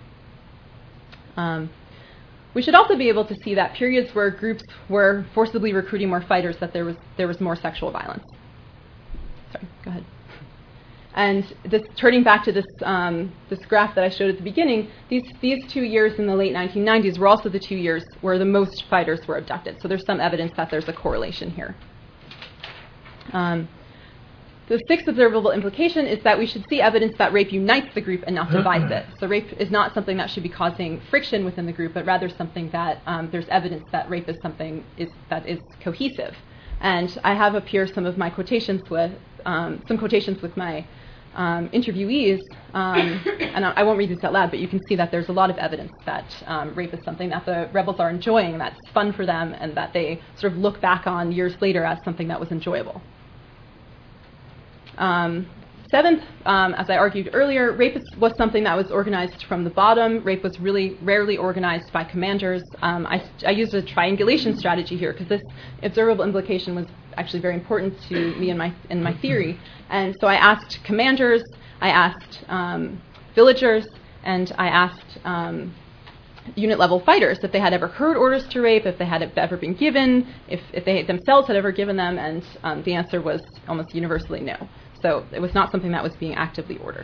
A. Um, We should also be able to see that periods where groups were forcibly recruiting more fighters, that there was there was more sexual violence. Sorry, go ahead. And this, turning back to this um, this graph that I showed at the beginning, these these two years in the late nineteen nineties were also the two years where the most fighters were abducted. So there's some evidence that there's a correlation here. Um, The sixth observable implication is that we should see evidence that rape unites the group and not divides it. So rape is not something that should be causing friction within the group, but rather something that um, there's evidence that rape is something is, that is cohesive. And I have up here some of my quotations with um, some quotations with my um, interviewees, um, and I, I won't read these out loud, but you can see that there's a lot of evidence that um, rape is something that the rebels are enjoying, that's fun for them, and that they sort of look back on years later as something that was enjoyable. Um, seventh, um, as I argued earlier, rape is, was something that was organized from the bottom. Rape was really rarely organized by commanders. Um, I, I used a triangulation strategy here because this observable implication was actually very important to me in my in my theory. And so I asked commanders, I asked um, villagers, and I asked um, unit-level fighters if they had ever heard orders to rape, if they had ever been given, if, if they themselves had ever given them, and um, the answer was almost universally no. So it was not something that was being actively ordered.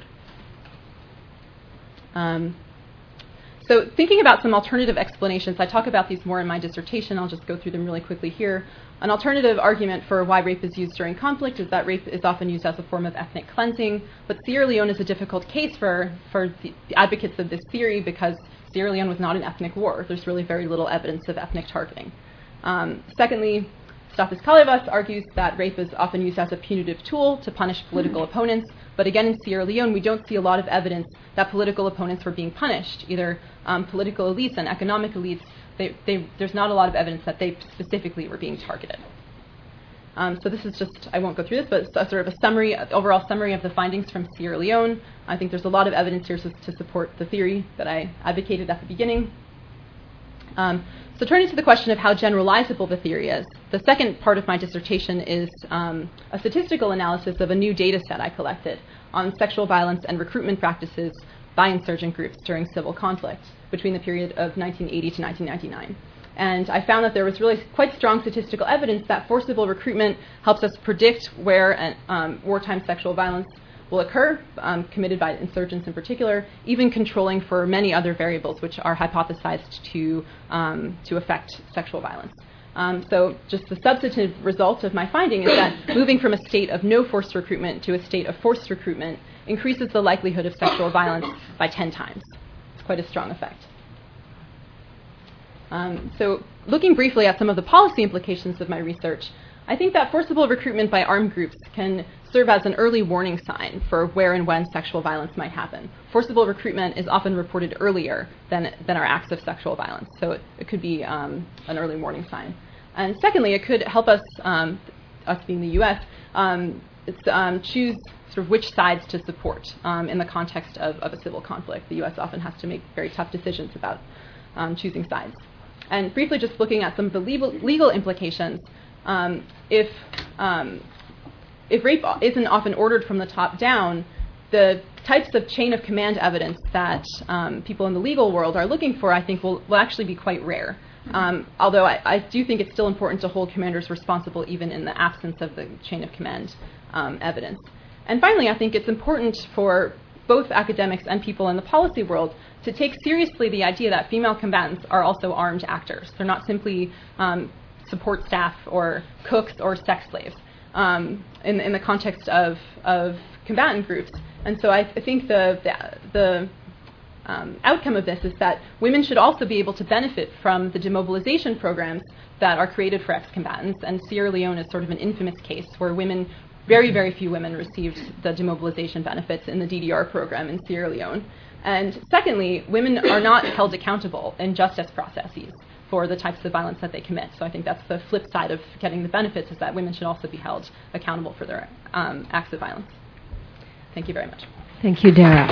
Um, so thinking about some alternative explanations, I talk about these more in my dissertation. I'll just go through them really quickly here. An alternative argument for why rape is used during conflict is that rape is often used as a form of ethnic cleansing. But Sierra Leone is a difficult case for, for the advocates of this theory because Sierra Leone was not an ethnic war. There's really very little evidence of ethnic targeting. Um, secondly, Stathis Kalyvas argues that rape is often used as a punitive tool to punish political opponents, but again in Sierra Leone we don't see a lot of evidence that political opponents were being punished. Either um, political elites and economic elites, they, they, there's not a lot of evidence that they specifically were being targeted. Um, so this is just, I won't go through this, but it's a sort of a summary, overall summary of the findings from Sierra Leone. I think there's a lot of evidence here to, to support the theory that I advocated at the beginning. Um, so turning to the question of how generalizable the theory is, the second part of my dissertation is um, a statistical analysis of a new data set I collected on sexual violence and recruitment practices by insurgent groups during civil conflict between the period of nineteen eighty to nineteen ninety-nine. And I found that there was really quite strong statistical evidence that forcible recruitment helps us predict where uh, um, wartime sexual violence will occur, um, committed by insurgents in particular, even controlling for many other variables which are hypothesized to, um, to affect sexual violence. Um, so just the substantive result of my finding is that moving from a state of no forced recruitment to a state of forced recruitment increases the likelihood of sexual violence by ten times. It's quite a strong effect. Um, so looking briefly at some of the policy implications of my research, I think that forcible recruitment by armed groups can serve as an early warning sign for where and when sexual violence might happen. Forcible recruitment is often reported earlier than, than our acts of sexual violence, so it, it could be um, an early warning sign. And secondly, it could help us, um, us being the U S, um, it's, um, choose sort of which sides to support um, in the context of, of a civil conflict. The U S often has to make very tough decisions about um, choosing sides. And briefly just looking at some of the legal, legal implications, um, if, um, if rape isn't often ordered from the top down, the types of chain of command evidence that um, people in the legal world are looking for, I think, will, will actually be quite rare. Um, although I, I do think it's still important to hold commanders responsible even in the absence of the chain of command um, evidence. And finally, I think it's important for both academics and people in the policy world to take seriously the idea that female combatants are also armed actors. They're not simply um, support staff or cooks or sex slaves um, in, in the context of, of combatant groups. And so I, I think the, the, the um, outcome of this is that women should also be able to benefit from the demobilization programs that are created for ex-combatants. And Sierra Leone is sort of an infamous case where women, very, very few women received the demobilization benefits in the D D R program in Sierra Leone. And secondly, women are not held accountable in justice processes for the types of violence that they commit. So I think that's the flip side of getting the benefits, is that women should also be held accountable for their um, acts of violence. Thank you very much. Thank you, Dara.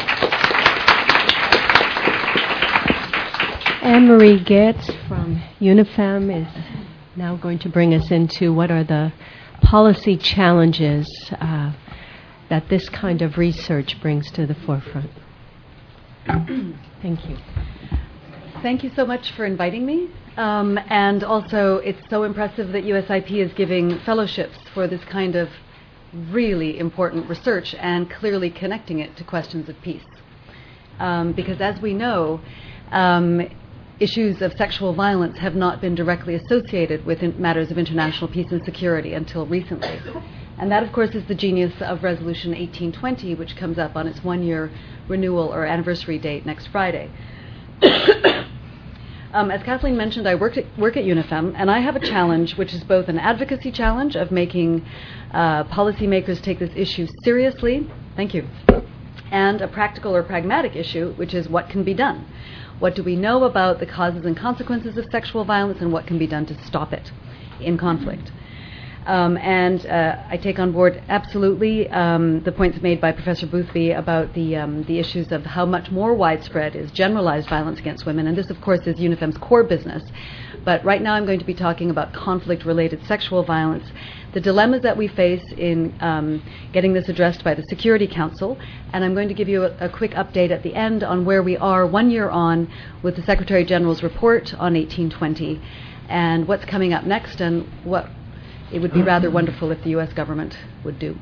Anne-Marie Getz from UNIFEM is now going to bring us into what are the policy challenges uh, that this kind of research brings to the forefront. Thank you. Thank you so much for inviting me. Um, and also, it's so impressive that U S I P is giving fellowships for this kind of really important research and clearly connecting it to questions of peace. Um, because as we know, um, issues of sexual violence have not been directly associated with in matters of international peace and security until recently. And that, of course, is the genius of Resolution eighteen twenty, which comes up on its one-year renewal or anniversary date next Friday. um, as Kathleen mentioned, I work at, work at UNIFEM, and I have a challenge which is both an advocacy challenge of making uh, policymakers take this issue seriously, thank you, and a practical or pragmatic issue, which is what can be done. What do we know about the causes and consequences of sexual violence, and what can be done to stop it in conflict? Um, and uh, I take on board absolutely um, the points made by Professor Boothby about the um, the issues of how much more widespread is generalized violence against women. And this, of course, is UNIFEM's core business. But right now I'm going to be talking about conflict-related sexual violence, the dilemmas that we face in um, getting this addressed by the Security Council. And I'm going to give you a, a quick update at the end on where we are one year on with the Secretary General's report on eighteen twenty and what's coming up next and what it would be rather wonderful if the U S government would do.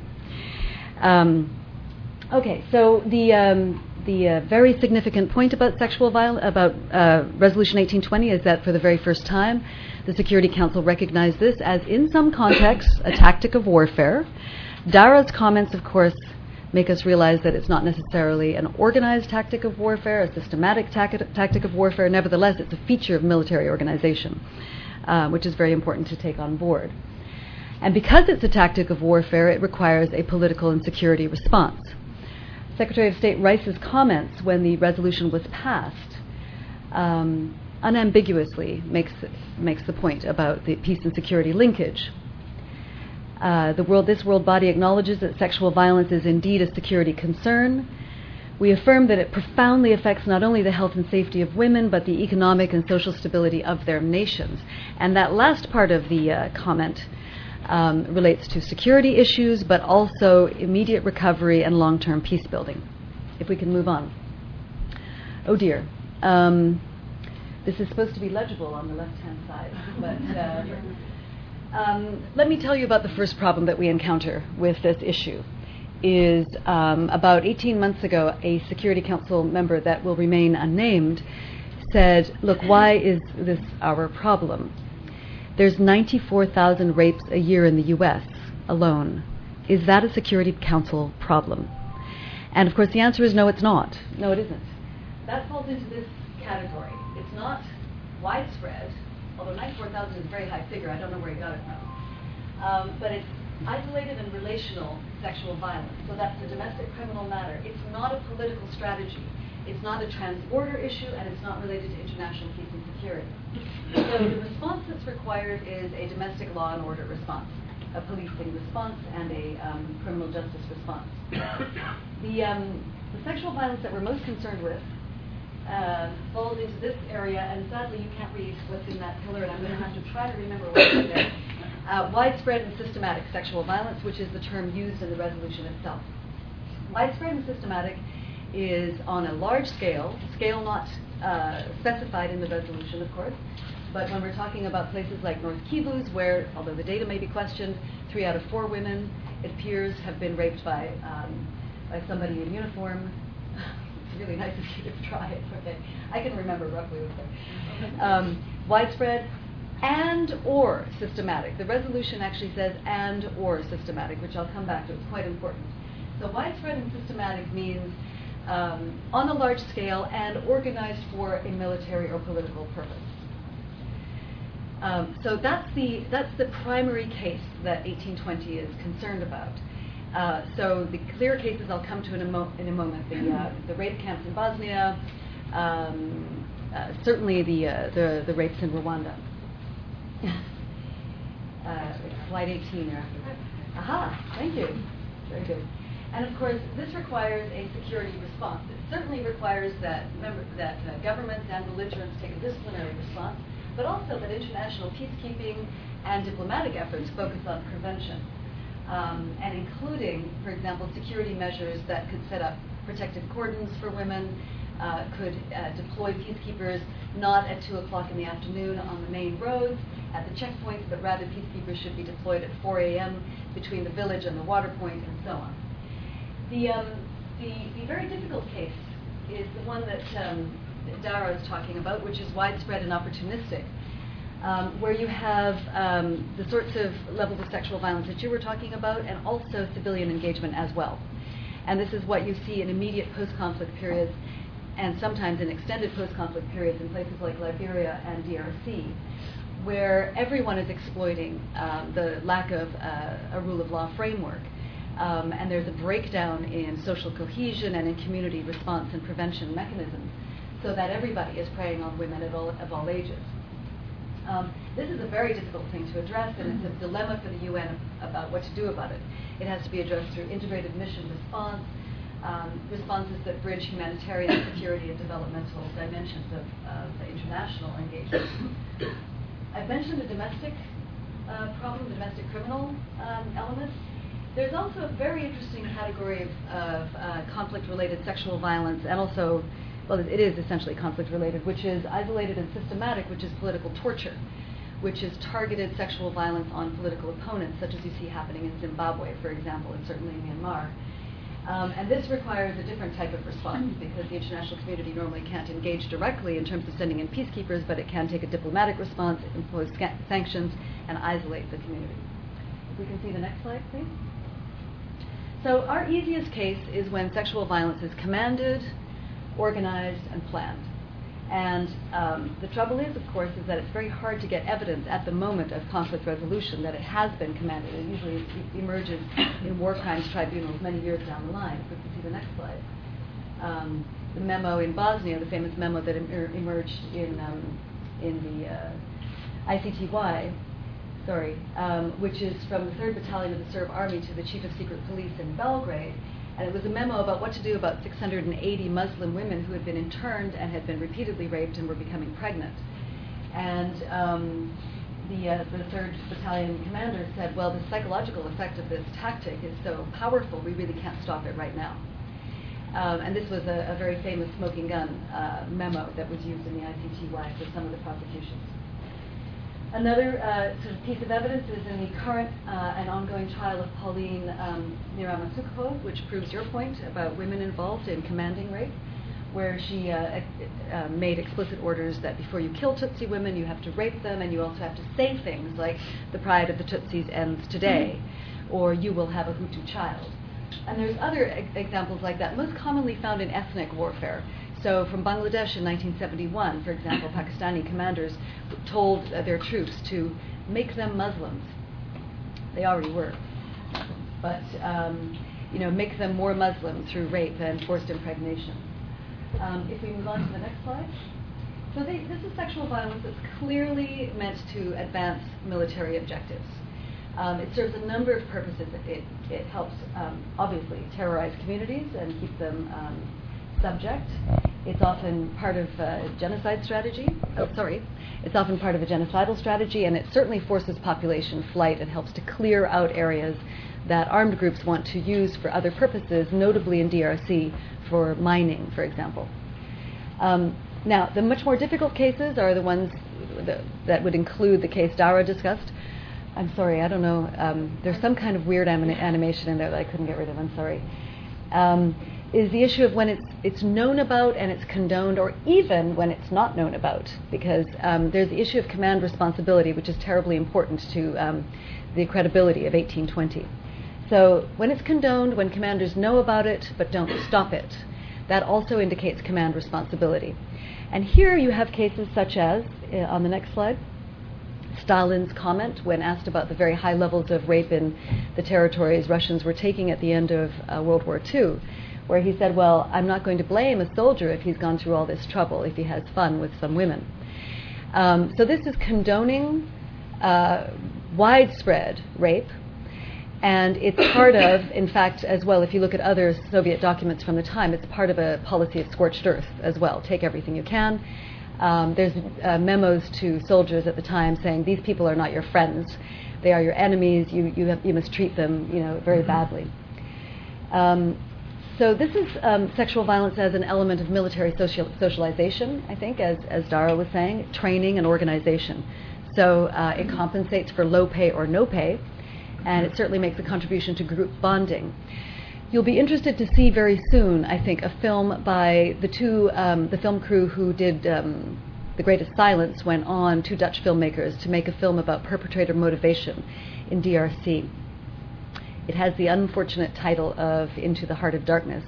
Um, okay, so the um, the uh, very significant point about sexual violence, about uh, Resolution eighteen twenty, is that for the very first time, the Security Council recognized this as, in some contexts, a tactic of warfare. Dara's comments, of course, make us realize that it's not necessarily an organized tactic of warfare, a systematic tac- tactic of warfare. Nevertheless, it's a feature of military organization, uh, which is very important to take on board. And because it's a tactic of warfare, it requires a political and security response. Secretary of State Rice's comments when the resolution was passed um, unambiguously makes makes the point about the peace and security linkage. Uh, the world, this world body acknowledges that sexual violence is indeed a security concern. We affirm that it profoundly affects not only the health and safety of women, but the economic and social stability of their nations. And that last part of the uh, comment Um, relates to security issues, but also immediate recovery and long-term peace building. If we can move on. Oh dear. Um, this is supposed to be legible on the left-hand side, but uh, um, let me tell you about the first problem that we encounter with this issue. Is um, about eighteen months ago, a Security Council member that will remain unnamed said, look, why is this our problem? There's ninety-four thousand rapes a year in the U S alone. Is that a Security Council problem? And of course the answer is no, it's not. No, it isn't. That falls into this category. It's not widespread, although ninety-four thousand is a very high figure. I don't know where he got it from. Um, but it's isolated and relational sexual violence. So that's a domestic criminal matter. It's not a political strategy. It's not a trans-border issue, and it's not related to international peace and security. So the response that's required is a domestic law and order response, a policing response, and a um, criminal justice response. The, um, the sexual violence that we're most concerned with uh, falls into this area, and sadly you can't read what's in that pillar, and I'm going to have to try to remember what's in there. Uh, widespread and systematic sexual violence, which is the term used in the resolution itself. Widespread and systematic is on a large scale, scale not uh, specified in the resolution, of course, but when we're talking about places like North Kibus, where, although the data may be questioned, three out of four women, it appears, have been raped by um, by somebody in uniform. It's really nice of you to try it. Okay, I can remember roughly what's there. Um, widespread and or systematic. The resolution actually says and or systematic, which I'll come back to. It's quite important. So widespread and systematic means um, on a large scale and organized for a military or political purpose. Um, so that's the that's the primary case that eighteen twenty is concerned about. Uh, so the clear cases I'll come to in a, mo- in a moment. The uh, the rape camps in Bosnia, um, uh, certainly the, uh, the the rapes in Rwanda. uh, slide eighteen there. Aha, thank you. Very good. And of course, this requires a security response. It certainly requires that member, that uh, governments and belligerents take a disciplinary response, but also that international peacekeeping and diplomatic efforts focus on prevention, um, and including, for example, security measures that could set up protective cordons for women, uh, could uh, deploy peacekeepers not at two o'clock in the afternoon on the main roads, at the checkpoints, but rather peacekeepers should be deployed at four a.m. between the village and the water point, and so on. The, um, the, the very difficult case is the one that um, Dara is talking about, which is widespread and opportunistic, um, where you have um, the sorts of levels of sexual violence that you were talking about, and also civilian engagement as well. And this is what you see in immediate post-conflict periods, and sometimes in extended post-conflict periods in places like Liberia and D R C, where everyone is exploiting um, the lack of uh, a rule of law framework. Um, and there's a breakdown in social cohesion and in community response and prevention mechanisms, so that everybody is preying on women of all, of all ages. Um, this is a very difficult thing to address, and it's a dilemma for the U N about what to do about it. It has to be addressed through integrated mission response, um, responses that bridge humanitarian, security, and developmental dimensions of, of international engagement. I've mentioned a domestic uh, problem, the domestic criminal um, element. There's also a very interesting category of, of uh, conflict-related sexual violence, and also, well, it is essentially conflict-related, which is isolated and systematic, which is political torture, which is targeted sexual violence on political opponents, such as you see happening in Zimbabwe, for example, and certainly in Myanmar. Um, and this requires a different type of response, because the international community normally can't engage directly in terms of sending in peacekeepers, but it can take a diplomatic response, impose sca- sanctions, and isolate the community. If we can see the next slide, please. So our easiest case is when sexual violence is commanded, organized, and planned. And um, the trouble is, of course, is that it's very hard to get evidence at the moment of conflict resolution that it has been commanded. It usually e- emerges in war crimes tribunals many years down the line. If we can see the next slide. Um, the memo in Bosnia, the famous memo that em- emerged in, um, in the uh, I C T Y, sorry, um, which is from the third Battalion of the Serb Army to the Chief of Secret Police in Belgrade. And it was a memo about what to do about six hundred eighty Muslim women who had been interned and had been repeatedly raped and were becoming pregnant. And um, the, uh, the third Battalion commander said, well, the psychological effect of this tactic is so powerful, we really can't stop it right now. Um, and this was a, a very famous smoking gun uh, memo that was used in the I C T Y for some of the prosecutions. Another uh, sort of piece of evidence is in the current uh, and ongoing trial of Pauline um, Nyiramasukho, which proves your point about women involved in commanding rape, where she uh, ex- uh, made explicit orders that before you kill Tutsi women, you have to rape them, and you also have to say things like, the pride of the Tutsis ends today, or you will have a Hutu child. And there's other e- examples like that, most commonly found in ethnic warfare. So from Bangladesh in nineteen seventy-one, for example, Pakistani commanders told uh, their troops to make them Muslims. They already were. But, um, you know, make them more Muslim through rape and forced impregnation. Um, if we move on to the next slide. So they, this is sexual violence that's clearly meant to advance military objectives. Um, it serves a number of purposes. It, it helps, um, obviously, terrorize communities and keep them um, subject. It's often part of a genocide strategy. Oh, sorry. It's often part of a genocidal strategy, and it certainly forces population flight and helps to clear out areas that armed groups want to use for other purposes, notably in D R C for mining, for example. Um, now, the much more difficult cases are the ones that, that would include the case Dara discussed. I'm sorry, I don't know. Um, there's some kind of weird anim- animation in there that I couldn't get rid of. I'm sorry. Um, is the issue of when it's it's known about and it's condoned, or even when it's not known about, because um, there's the issue of command responsibility, which is terribly important to um, the credibility of eighteen twenty. So when it's condoned, when commanders know about it but don't stop it, that also indicates command responsibility. And here you have cases such as, uh, on the next slide, Stalin's comment when asked about the very high levels of rape in the territories Russians were taking at the end of uh, World War Two, where he said, well, I'm not going to blame a soldier if he's gone through all this trouble, if he has fun with some women. Um, so this is condoning uh, widespread rape, and it's part of, in fact, as well, if you look at other Soviet documents from the time, it's part of a policy of scorched earth as well. Take everything you can. Um, there's uh, memos to soldiers at the time saying, these people are not your friends. They are your enemies. You, you, have, you must treat them, you know, very badly. Um, so this is um, sexual violence as an element of military social, socialization, I think, as, as Dara was saying, training and organization. So uh, it compensates for low pay or no pay, and it certainly makes a contribution to group bonding. You'll be interested to see very soon, I think, a film by the two, um, the film crew who did um, The Greatest Silence went on, two Dutch filmmakers, to make a film about perpetrator motivation in D R C. It has the unfortunate title of Into the Heart of Darkness,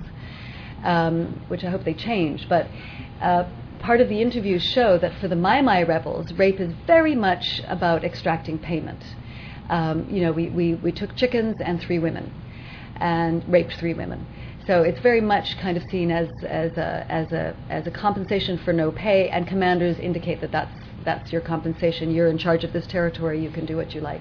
um, which I hope they change. But uh, part of the interviews show that for the Mai Mai rebels, rape is very much about extracting payment. Um, you know, we, we, we took chickens and three women, and raped three women. So it's very much kind of seen as as a as a as a compensation for no pay, and commanders indicate that that's that's your compensation. You're in charge of this territory. You can do what you like.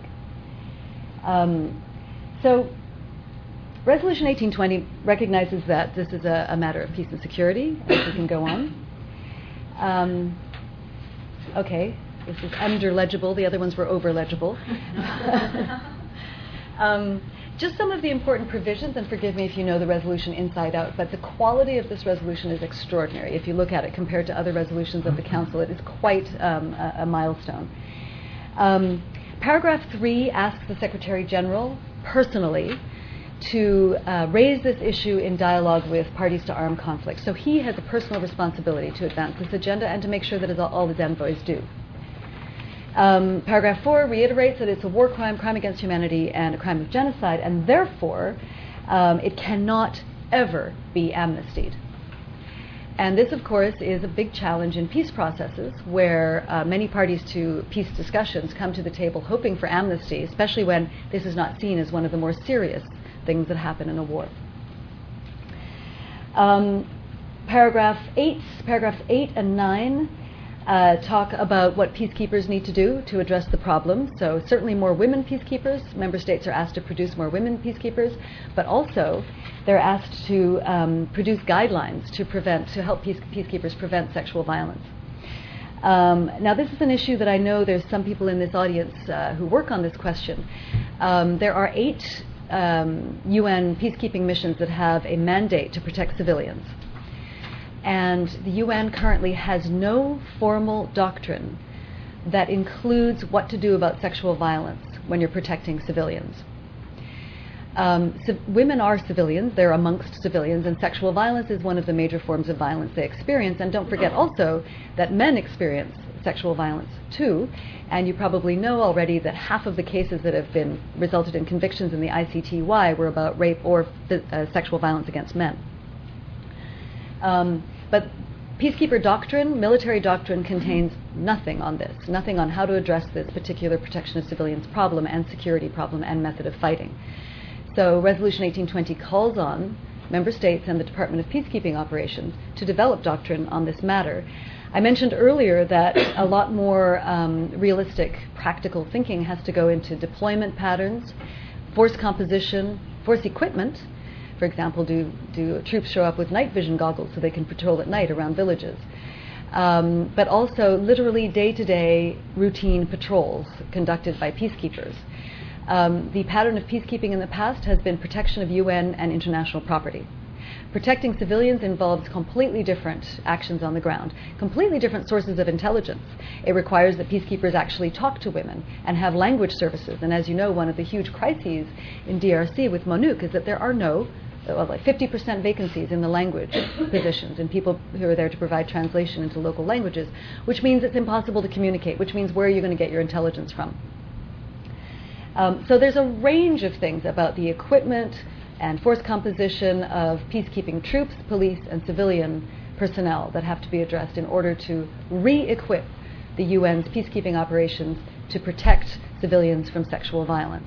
Um, so Resolution eighteen twenty recognizes that this is a, a matter of peace and security, as we can go on. Um, okay, this is under legible. The other ones were over legible. um, Just some of the important provisions, and forgive me if you know the resolution inside out, but the quality of this resolution is extraordinary. If you look at it compared to other resolutions of the Council, it is quite um, a, a milestone. Um, paragraph three asks the Secretary General personally to uh, raise this issue in dialogue with parties to armed conflict. So he has a personal responsibility to advance this agenda and to make sure that all, all his envoys do. Um, paragraph four reiterates that it's a war crime, crime against humanity, and a crime of genocide, and therefore um, it cannot ever be amnestied. And this, of course, is a big challenge in peace processes, where uh, many parties to peace discussions come to the table hoping for amnesty, especially when this is not seen as one of the more serious things that happen in a war. Um, paragraph eight, paragraphs eight and nine Uh, talk about what peacekeepers need to do to address the problem. So certainly more women peacekeepers. Member states are asked to produce more women peacekeepers, but also they're asked to um, produce guidelines to prevent, to help peace, peacekeepers prevent sexual violence. Um, now this is an issue that I know there's some people in this audience uh, who work on this question. Um, there are eight um, U N peacekeeping missions that have a mandate to protect civilians. And the U N currently has no formal doctrine that includes what to do about sexual violence when you're protecting civilians. Um, civ- women are civilians, they're amongst civilians, and sexual violence is one of the major forms of violence they experience. And don't forget also that men experience sexual violence too, and you probably know already that half of the cases that have been resulted in convictions in the I C T Y were about rape or f- uh, sexual violence against men. Um, but peacekeeper doctrine, military doctrine, contains nothing on this, nothing on how to address this particular protection of civilians problem and security problem and method of fighting. So Resolution eighteen twenty calls on member states and the Department of Peacekeeping Operations to develop doctrine on this matter. I mentioned earlier that a lot more um, realistic, practical thinking has to go into deployment patterns, force composition, force equipment. For example, do, do troops show up with night vision goggles so they can patrol at night around villages? Um, but also literally day-to-day routine patrols conducted by peacekeepers. Um, the pattern of peacekeeping in the past has been protection of U N and international property. Protecting civilians involves completely different actions on the ground, completely different sources of intelligence. It requires that peacekeepers actually talk to women and have language services. And as you know, one of the huge crises in D R C with MONUC is that there are no, well, like fifty percent vacancies in the language positions and people who are there to provide translation into local languages, which means it's impossible to communicate, which means where are you going to get your intelligence from? Um, so there's a range of things about the equipment and force composition of peacekeeping troops, police, and civilian personnel that have to be addressed in order to re-equip the U N's peacekeeping operations to protect civilians from sexual violence.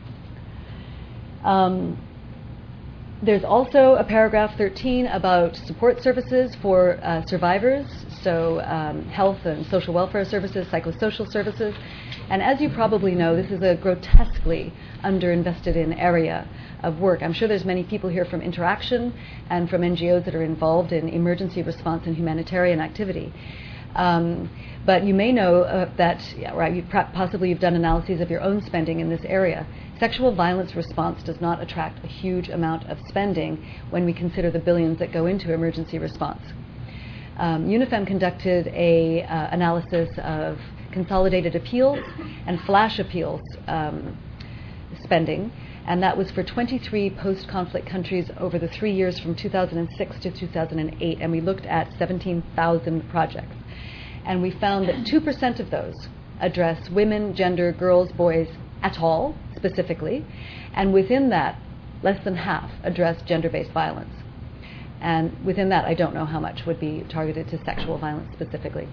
Um, there's also a paragraph thirteen about support services for uh, survivors, so um, health and social welfare services, psychosocial services. And as you probably know, this is a grotesquely underinvested in area of work. I'm sure there's many people here from Interaction and from N G Os that are involved in emergency response and humanitarian activity. Um, but you may know uh, that, yeah, right, you possibly you've done analyses of your own spending in this area. Sexual violence response does not attract a huge amount of spending when we consider the billions that go into emergency response. Um, UNIFEM conducted a uh, analysis of consolidated appeals and flash appeals um, spending, and that was for twenty-three post-conflict countries over the three years from two thousand six to two thousand eight, and we looked at seventeen thousand projects. And we found that two percent of those address women, gender, girls, boys at all, specifically, and within that, less than half address gender-based violence. And within that, I don't know how much would be targeted to sexual violence specifically.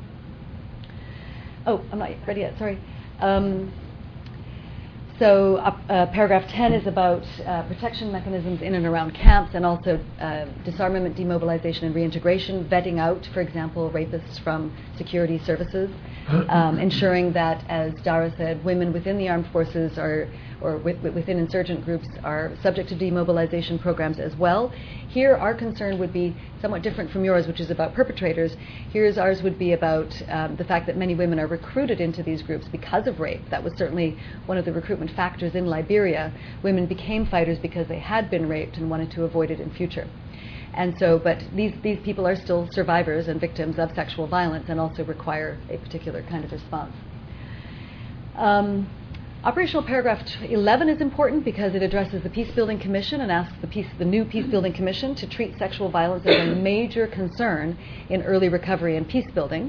Oh, I'm not ready yet, sorry. Um, so uh, uh, paragraph ten is about uh, protection mechanisms in and around camps, and also uh, disarmament, demobilization, and reintegration, vetting out, for example, rapists from security services, um, ensuring that, as Dara said, women within the armed forces are, or with, within insurgent groups are subject to demobilization programs as well. Here, our concern would be somewhat different from yours, which is about perpetrators. Here's ours would be about um, the fact that many women are recruited into these groups because of rape. That was certainly one of the recruitment factors in Liberia. Women became fighters because they had been raped and wanted to avoid it in future. And so, but these, these people are still survivors and victims of sexual violence and also require a particular kind of response. Um, Operational paragraph eleven is important because it addresses the Peacebuilding Commission and asks the, peace, the new Peacebuilding Commission to treat sexual violence as a major concern in early recovery and peacebuilding.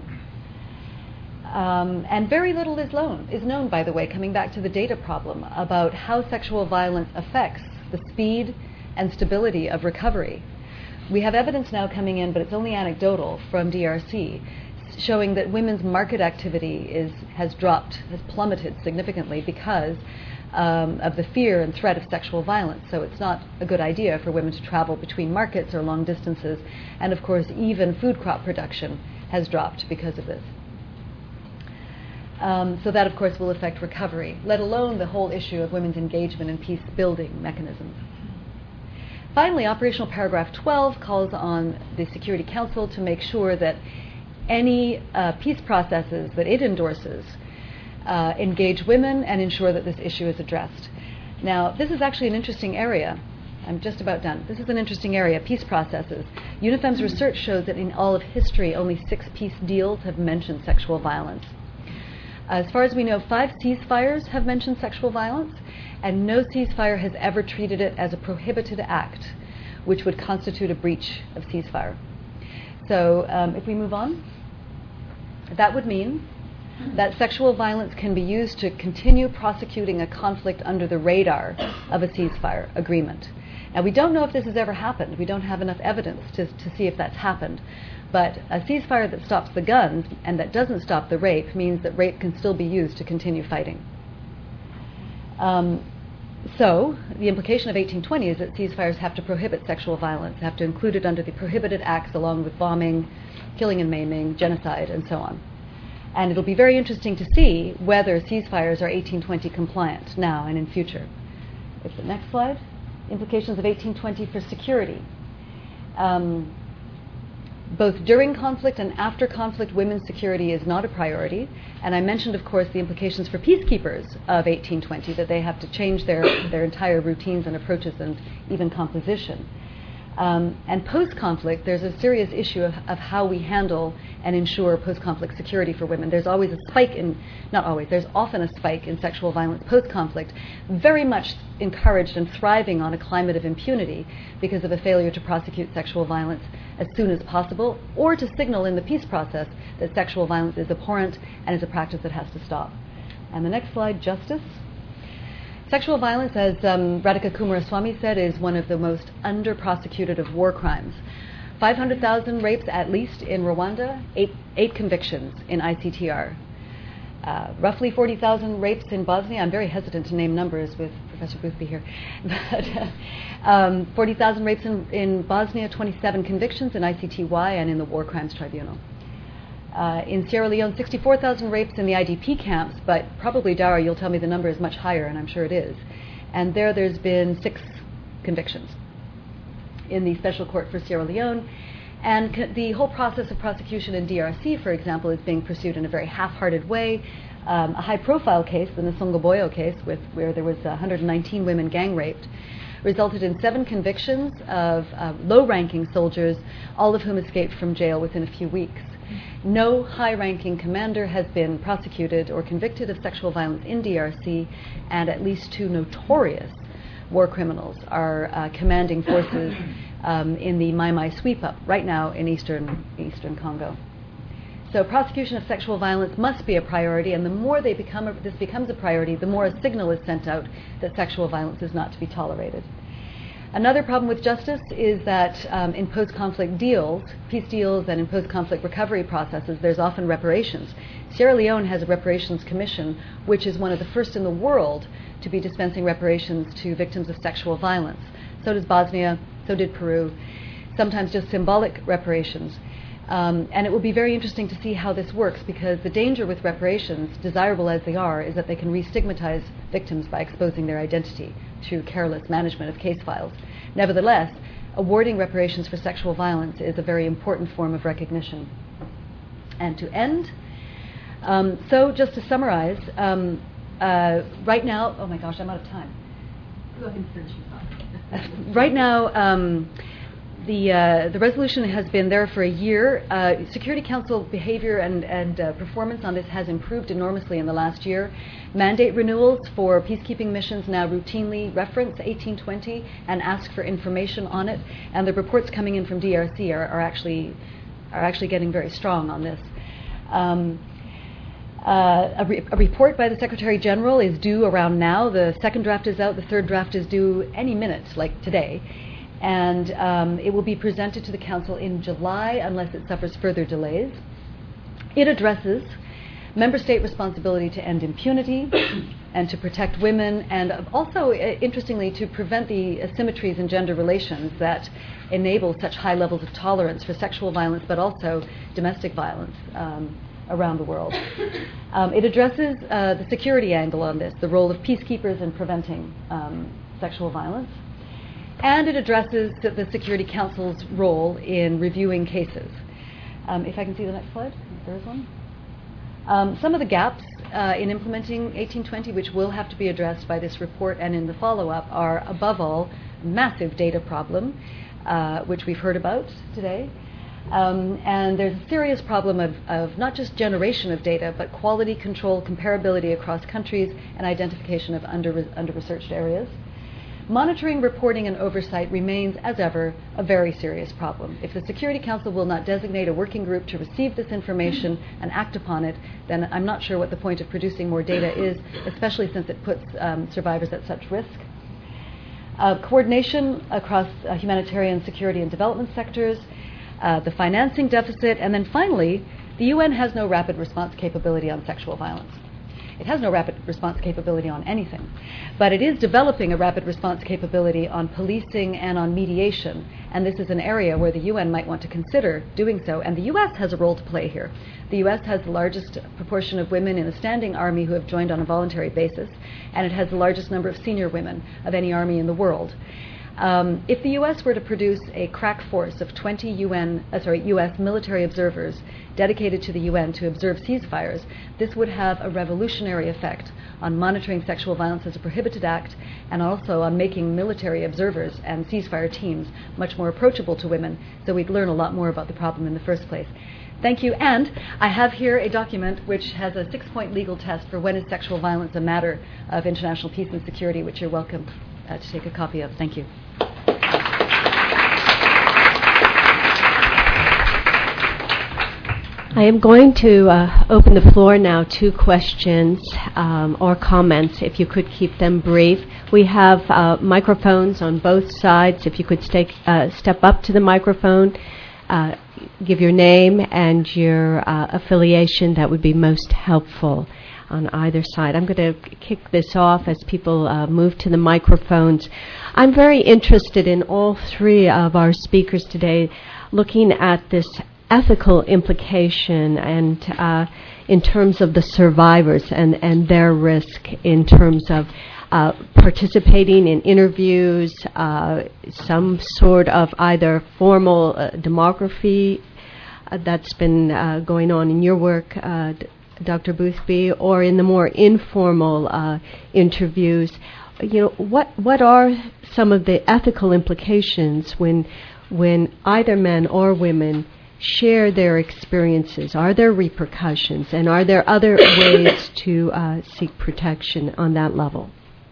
Um, and very little is known, is known, by the way, coming back to the data problem, about how sexual violence affects the speed and stability of recovery. We have evidence now coming in, but it's only anecdotal, from D R C, showing that women's market activity is has dropped, has plummeted significantly because um, of the fear and threat of sexual violence. So it's not a good idea for women to travel between markets or long distances. And of course, even food crop production has dropped because of this. Um, so that, of course, will affect recovery, let alone the whole issue of women's engagement in peace-building mechanisms. Finally, operational paragraph twelve calls on the Security Council to make sure that any uh, peace processes that it endorses uh, engage women and ensure that this issue is addressed. Now, this is actually an interesting area. I'm just about done. This is an interesting area, peace processes. UNIFEM's research shows that in all of history, only six peace deals have mentioned sexual violence. As far as we know, five ceasefires have mentioned sexual violence, and no ceasefire has ever treated it as a prohibited act, which would constitute a breach of ceasefire. So um, if we move on, that would mean that sexual violence can be used to continue prosecuting a conflict under the radar of a ceasefire agreement. Now, we don't know if this has ever happened. We don't have enough evidence to, to see if that's happened. But a ceasefire that stops the guns and that doesn't stop the rape means that rape can still be used to continue fighting. Um, so, the implication of eighteen twenty is that ceasefires have to prohibit sexual violence, have to include it under the prohibited acts along with bombing, killing and maiming, genocide, and so on. And it'll be very interesting to see whether ceasefires are eighteen twenty compliant now and in future. It's the next slide. Implications of eighteen twenty for security. Um, both during conflict and after conflict, women's security is not a priority. And I mentioned, of course, the implications for peacekeepers of eighteen twenty, that they have to change their, their entire routines and approaches and even composition. Um, and post-conflict, there's a serious issue of, of how we handle and ensure post-conflict security for women. There's always a spike in, not always, there's often a spike in sexual violence post-conflict, very much encouraged and thriving on a climate of impunity because of a failure to prosecute sexual violence as soon as possible, or to signal in the peace process that sexual violence is abhorrent and is a practice that has to stop. And the next slide, justice. Sexual violence, as um, Radhika Kumaraswamy said, is one of the most under-prosecuted of war crimes. five hundred thousand rapes at least in Rwanda, eight, eight convictions in I C T R. Uh, roughly forty thousand rapes in Bosnia. I'm very hesitant to name numbers with Professor Boothby here. but uh, um, forty thousand rapes in, in Bosnia, twenty-seven convictions in I C T Y and in the War Crimes Tribunal. Uh, in Sierra Leone, sixty-four thousand rapes in the I D P camps, but probably, Dara, you'll tell me the number is much higher, and I'm sure it is. And there, there's been six convictions in the Special Court for Sierra Leone. And c- the whole process of prosecution in D R C, for example, is being pursued in a very half-hearted way. Um, a high-profile case, the Nsongoboyo case, with, where there was one hundred nineteen women gang raped, resulted in seven convictions of uh, low-ranking soldiers, all of whom escaped from jail within a few weeks. No high-ranking commander has been prosecuted or convicted of sexual violence in D R C, and at least two notorious war criminals are uh, commanding forces um, in the Mai Mai sweep-up right now in eastern, eastern Congo. So prosecution of sexual violence must be a priority, and the more they become a, this becomes a priority, the more a signal is sent out that sexual violence is not to be tolerated. Another problem with justice is that um, in post-conflict deals, peace deals and in post-conflict recovery processes, there's often reparations. Sierra Leone has a reparations commission, which is one of the first in the world to be dispensing reparations to victims of sexual violence. So does Bosnia, so did Peru, sometimes just symbolic reparations. Um, and it will be very interesting to see how this works, because the danger with reparations, desirable as they are, is that they can re-stigmatize victims by exposing their identity through careless management of case files. Nevertheless, awarding reparations for sexual violence is a very important form of recognition. And to end, um, so just to summarize, um, uh, right now, oh my gosh, I'm out of time. Go ahead and finish your thought. Right now, um, The, uh, the resolution has been there for a year. Uh, Security Council behavior and, and uh, performance on this has improved enormously in the last year. Mandate renewals for peacekeeping missions now routinely reference eighteen twenty and ask for information on it. And the reports coming in from D R C are, are, actually, are actually getting very strong on this. Um, Uh, a, re- a report by the Secretary General is due around now. The second draft is out. The third draft is due any minute, like today. And um, it will be presented to the Council in July unless it suffers further delays. It addresses member state responsibility to end impunity and to protect women, and also, uh, interestingly, to prevent the asymmetries in gender relations that enable such high levels of tolerance for sexual violence, but also domestic violence um, around the world. Um, it addresses uh, the security angle on this, the role of peacekeepers in preventing um, sexual violence. And it addresses the Security Council's role in reviewing cases. Um, if I can see the next slide, there is one. Um, some of the gaps uh, in implementing eighteen twenty, which will have to be addressed by this report and in the follow-up, are, above all, massive data problem, uh, which we've heard about today. Um, and there's a serious problem of, of not just generation of data, but quality control, comparability across countries, and identification of under, under-researched areas. Monitoring, reporting, and oversight remains, as ever, a very serious problem. If the Security Council will not designate a working group to receive this information and act upon it, then I'm not sure what the point of producing more data is, especially since it puts um, survivors at such risk. Uh, coordination across uh, humanitarian, security, and development sectors, uh, the financing deficit, and then finally, the U N has no rapid response capability on sexual violence. It has no rapid response capability on anything, but it is developing a rapid response capability on policing and on mediation, and this is an area where the U N might want to consider doing so, and the U S has a role to play here. The U S has the largest proportion of women in the standing army who have joined on a voluntary basis, and it has the largest number of senior women of any army in the world. Um, if the U S were to produce a crack force of twenty U N, uh, sorry, U S military observers dedicated to the U N to observe ceasefires, this would have a revolutionary effect on monitoring sexual violence as a prohibited act, and also on making military observers and ceasefire teams much more approachable to women, so we'd learn a lot more about the problem in the first place. Thank you. And I have here a document which has a six-point legal test for when is sexual violence a matter of international peace and security, which you're welcome uh, to take a copy of. Thank you. I am going to uh, open the floor now to questions um, or comments, if you could keep them brief. We have uh, microphones on both sides. If you could stay, uh, step up to the microphone, uh, give your name and your uh, affiliation, that would be most helpful on either side. I'm going to kick this off as people uh, move to the microphones. I'm very interested in all three of our speakers today looking at this ethical implication and uh, in terms of the survivors and, and their risk in terms of uh, participating in interviews, uh, some sort of either formal uh, demography uh, that's been uh, going on in your work, uh, Doctor Boothby, or in the more informal uh, interviews. You know, what what are some of the ethical implications when when either men or women share their experiences? Are there repercussions, and are there other ways to uh, seek protection on that level?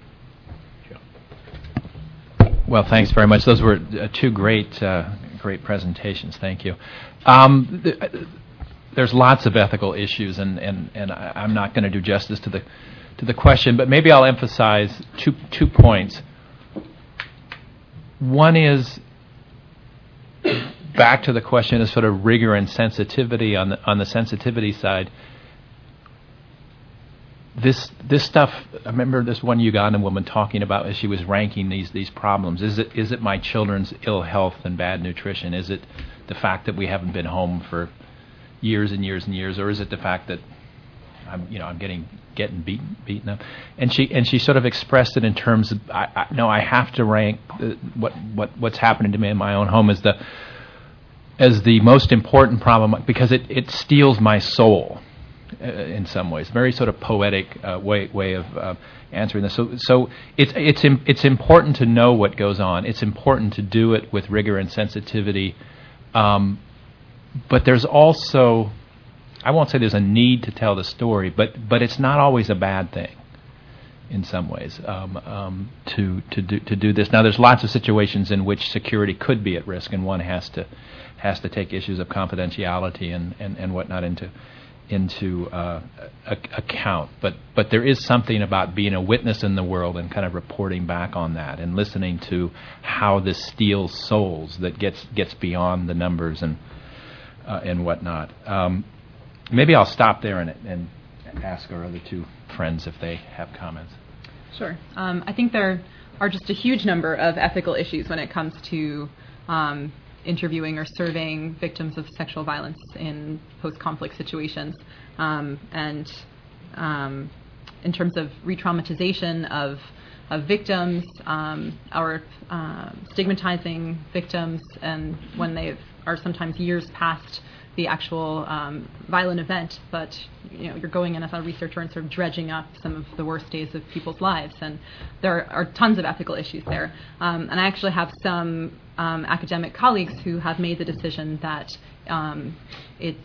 Well, thanks very much. Those were uh, two great, uh, great presentations. Thank you. Um, th- there's lots of ethical issues, and, and, and I, I'm not going to do justice to the to the question, but maybe I'll emphasize two two points. One is, back to the question of sort of rigor and sensitivity. On the on the sensitivity side, this this stuff, I remember this one Ugandan woman talking about as she was ranking these these problems. Is it is it my children's ill health and bad nutrition? Is it the fact that we haven't been home for years and years and years, or is it the fact that I'm you know I'm getting getting beaten beaten up? And she and she sort of expressed it in terms of I, I, no, I have to rank the, what what what's happening to me in my own home as the as the most important problem, because it, it steals my soul uh, in some ways. Very sort of poetic uh, way way of uh, answering this. So so it's it's im- it's important to know what goes on. It's important to do it with rigor and sensitivity. Um, but there's also, I won't say there's a need to tell the story, but but it's not always a bad thing in some ways um, um, to to do to do this. Now, there's lots of situations in which security could be at risk, and one has to has to take issues of confidentiality and, and, and whatnot into into uh, a, account. But but there is something about being a witness in the world and kind of reporting back on that and listening to how this steals souls that gets gets beyond the numbers and uh, and whatnot. Um, maybe I'll stop there and, and ask our other two friends if they have comments. Sure. Um, I think there are just a huge number of ethical issues when it comes to um, interviewing or surveying victims of sexual violence in post-conflict situations. Um, and um, in terms of re-traumatization of, of victims, um, or uh, stigmatizing victims, and when they are sometimes years past the actual um, violent event, but you know, you're going in as a researcher and sort of dredging up some of the worst days of people's lives, and there are tons of ethical issues there. Um, and I actually have some um, academic colleagues who have made the decision that um, it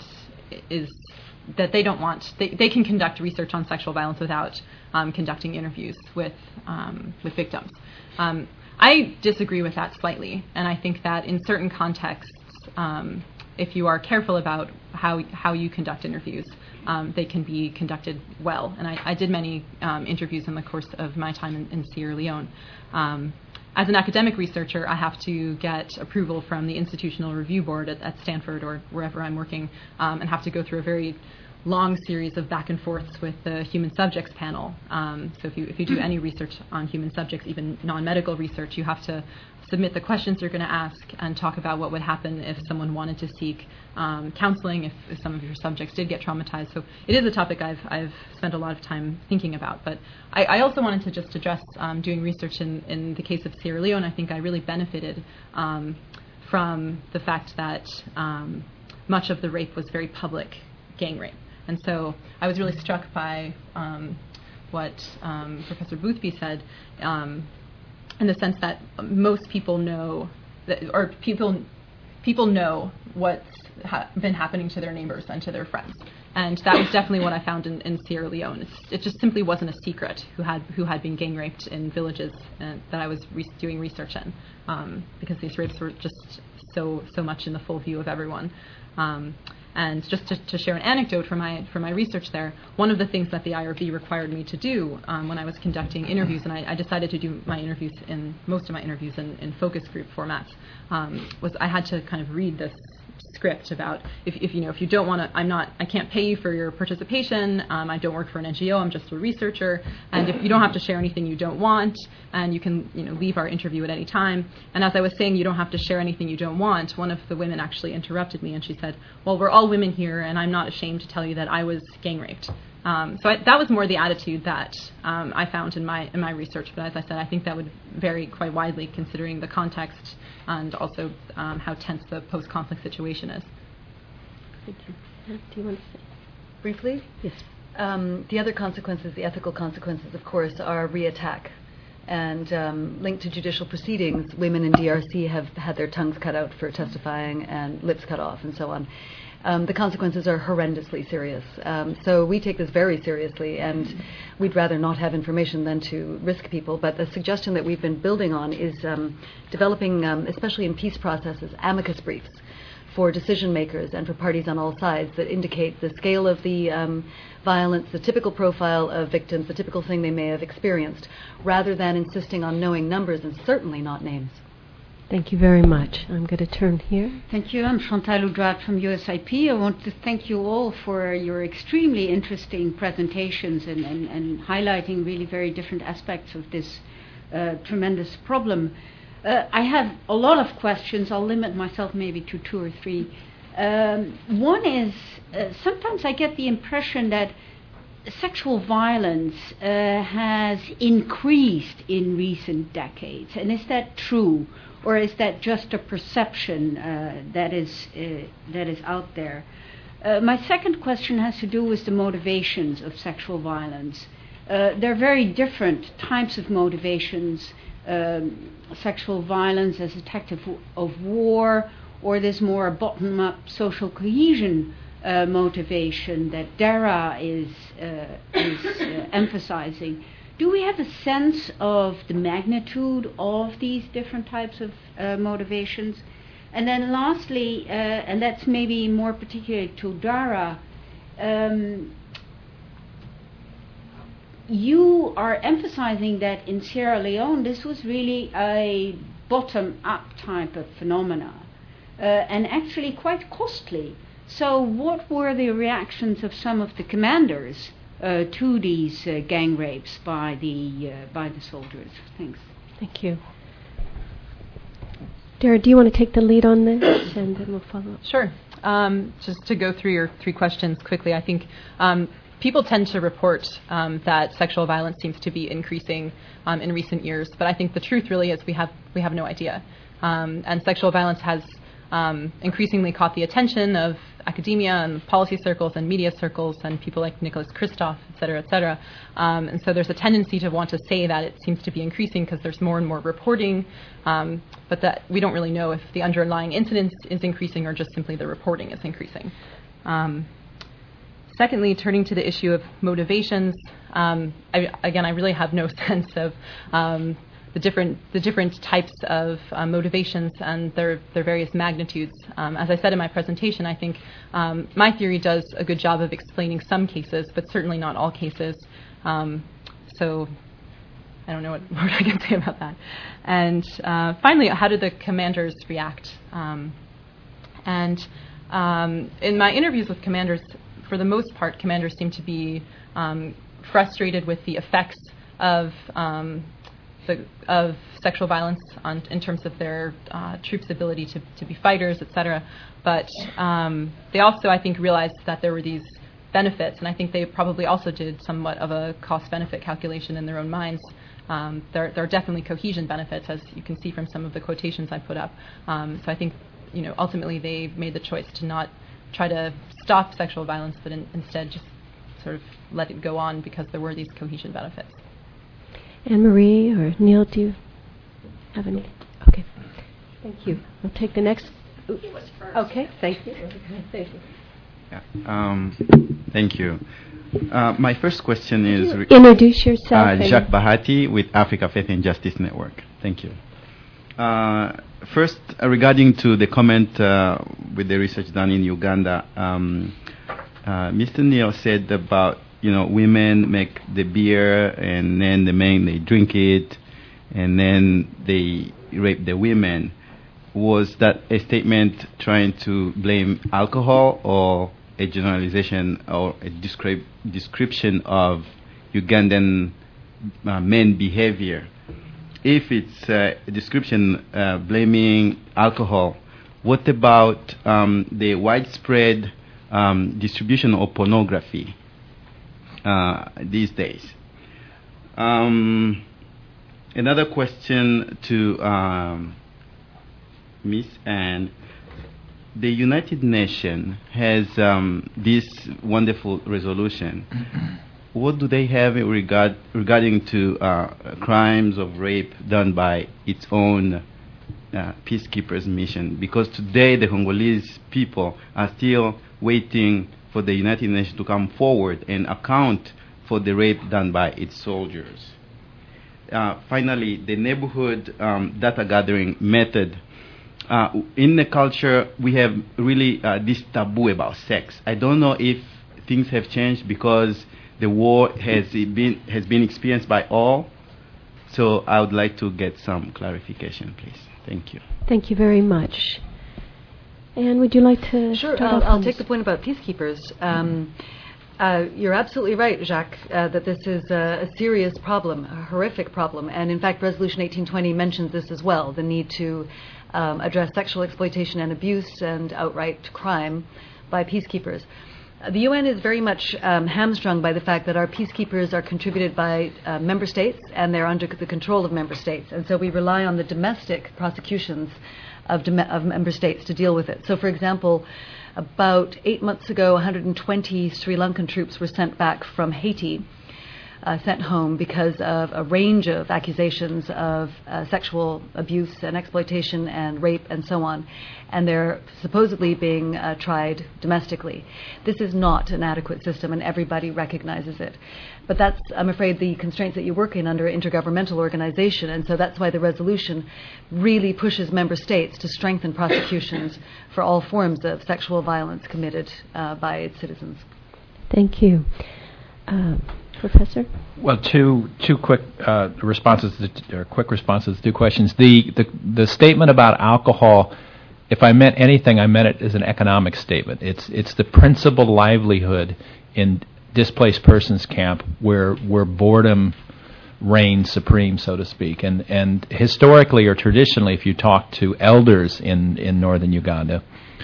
is that they don't want they, they can conduct research on sexual violence without um, conducting interviews with um, with victims. Um, I disagree with that slightly, and I think that in certain contexts, um, if you are careful about how how you conduct interviews, um, they can be conducted well. And I, I did many um, interviews in the course of my time in, in Sierra Leone. Um, as an academic researcher, I have to get approval from the Institutional Review Board at, at Stanford or wherever I'm working, um, and have to go through a very long series of back and forths with the human subjects panel. Um, so if you if you do any research on human subjects, even non-medical research, you have to submit the questions you're going to ask and talk about what would happen if someone wanted to seek um, counseling, if, if some of your subjects did get traumatized. So it is a topic I've I've spent a lot of time thinking about. But I, I also wanted to just address um, doing research in, in the case of Sierra Leone. I think I really benefited um, from the fact that um, much of the rape was very public gang rape. And so I was really struck by um, what um, Professor Boothby said, um, in the sense that most people know, that, or people people know what's ha- been happening to their neighbors and to their friends. And that was definitely what I found in, in Sierra Leone. It's, it just simply wasn't a secret who had who had been gang raped in villages uh, that I was re- doing research in, um, because these rapes were just so so much in the full view of everyone. Um, And just to, to share an anecdote from my from my research there, one of the things that the I R B required me to do um, when I was conducting interviews, and I, I decided to do my interviews in most of my interviews in, in focus group formats, um, was I had to kind of read this script about if, if you know if you don't want to, I'm not I can't pay you for your participation. Um, I don't work for an N G O. I'm just a researcher, and if you don't have to share anything you don't want, and you can you know leave our interview at any time. And as I was saying, you don't have to share anything you don't want, one of the women actually interrupted me, and she said, "Well, we're all women here, and I'm not ashamed to tell you that I was gang raped." Um, so I, that was more the attitude that um, I found in my in my research. But as I said, I think that would vary quite widely considering the context and also um, how tense the post-conflict situation is. Thank you. Uh, do you want to say? Briefly? Yes. Um, the other consequences, the ethical consequences, of course, are re-attack. And um, linked to judicial proceedings, women in D R C have had their tongues cut out for testifying and lips cut off and so on. Um, the consequences are horrendously serious. Um, so we take this very seriously, and we'd rather not have information than to risk people. But the suggestion that we've been building on is um, developing, um, especially in peace processes, amicus briefs for decision makers and for parties on all sides that indicate the scale of the um, violence, the typical profile of victims, the typical thing they may have experienced, rather than insisting on knowing numbers and certainly not names. Thank you very much. I'm going to turn here. Thank you. I'm Chantal Oudraat from U S I P. I want to thank you all for your extremely interesting presentations and, and, and highlighting really very different aspects of this uh, tremendous problem. Uh, I have a lot of questions. I'll limit myself maybe to two or three. Um, one is, uh, sometimes I get the impression that sexual violence uh, has increased in recent decades. And is that true? Or is that just a perception uh, that is uh, that is out there? Uh, my second question has to do with the motivations of sexual violence. Uh, there are very different types of motivations. Um, sexual violence as a tactic of war, or this more bottom-up social cohesion uh, motivation that Dara is, uh, is uh, emphasizing. Do we have a sense of the magnitude of these different types of uh, motivations? And then lastly, uh, and that's maybe more particular to Dara, um, you are emphasizing that in Sierra Leone this was really a bottom-up type of phenomena, uh, and actually quite costly. So what were the reactions of some of the commanders Uh, to these uh, gang rapes by the uh, by the soldiers? Thanks. Thank you. Dara, do you want to take the lead on this, and then we'll follow up? Sure. Um, just to go through your three questions quickly, I think um, people tend to report um, that sexual violence seems to be increasing um, in recent years, but I think the truth really is we have we have no idea. Um, and sexual violence has um, increasingly caught the attention of academia and policy circles and media circles and people like Nicholas Kristof, et cetera, et cetera. Um, and so there's a tendency to want to say that it seems to be increasing because there's more and more reporting, um, but that we don't really know if the underlying incidence is increasing or just simply the reporting is increasing. Um, secondly, turning to the issue of motivations, um, I, again, I really have no sense of um, the different the different types of uh, motivations and their their various magnitudes. Um, as I said in my presentation, I think um, my theory does a good job of explaining some cases, but certainly not all cases. Um, so I don't know what more I can say about that. And uh, finally, how did the commanders react? Um, and um, in my interviews with commanders, for the most part, commanders seem to be um, frustrated with the effects of um, The, of sexual violence on, in terms of their uh, troops' ability to, to be fighters, et cetera. But um, they also, I think, realized that there were these benefits, and I think they probably also did somewhat of a cost-benefit calculation in their own minds. Um, there, there are definitely cohesion benefits, as you can see from some of the quotations I put up. Um, so I think, you know, ultimately they made the choice to not try to stop sexual violence, but in, instead just sort of let it go on because there were these cohesion benefits. Anne-Marie or Neil, do you have any? Okay. Thank you. We'll take the next. Okay, thank you. Thank you. Yeah. Um, thank you. Uh, my first question is... Re- Introduce yourself. Uh, Jacques Bahati with Africa Faith and Justice Network. Thank you. Uh, first, uh, regarding to the comment uh, with the research done in Uganda, um, uh, Mister Neil said about you know, women make the beer, and then the men, they drink it, and then they rape the women. Was that a statement trying to blame alcohol, or a generalization or a descri- description of Ugandan uh, men behavior? If it's uh, a description uh, blaming alcohol, what about um, the widespread um, distribution of pornography Uh, these days? Um, another question to um, Miss Anne. The United Nations has um, this wonderful resolution. What do they have in regard regarding to uh, crimes of rape done by its own uh, peacekeepers mission? Because today the Congolese people are still waiting for the United Nations to come forward and account for the rape done by its soldiers. Uh, finally, the neighborhood um, data gathering method. Uh, in the culture, we have really uh, this taboo about sex. I don't know if things have changed because the war has been has been experienced by all. So I would like to get some clarification, please. Thank you. Thank you very much. Anne, would you like to Sure, start I'll, off I'll on take this? the point about peacekeepers. Um, uh, you're absolutely right, Jacques, uh, that this is a, a serious problem, a horrific problem. And in fact, Resolution eighteen twenty mentions this as well, the need to um, address sexual exploitation and abuse and outright crime by peacekeepers. Uh, the U N is very much um, hamstrung by the fact that our peacekeepers are contributed by uh, member states, and they're under the control of member states. And so we rely on the domestic prosecutions Of, dem- of member states to deal with it. So, for example, about eight months ago, one hundred twenty Sri Lankan troops were sent back from Haiti, uh, sent home because of a range of accusations of uh, sexual abuse and exploitation and rape and so on, and they're supposedly being uh, tried domestically. This is not an adequate system, and everybody recognizes it. But that's, I'm afraid, the constraints that you work in under intergovernmental organization, and so that's why the resolution really pushes member states to strengthen prosecutions for all forms of sexual violence committed uh, by its citizens. Thank you. Uh, Professor? Well, two two quick uh, responses, to t- or quick responses to two questions. The, the the statement about alcohol, if I meant anything, I meant it as an economic statement. It's it's the principal livelihood in displaced persons camp where where boredom reigns supreme, so to speak. And and historically or traditionally, if you talk to elders in, in northern Uganda,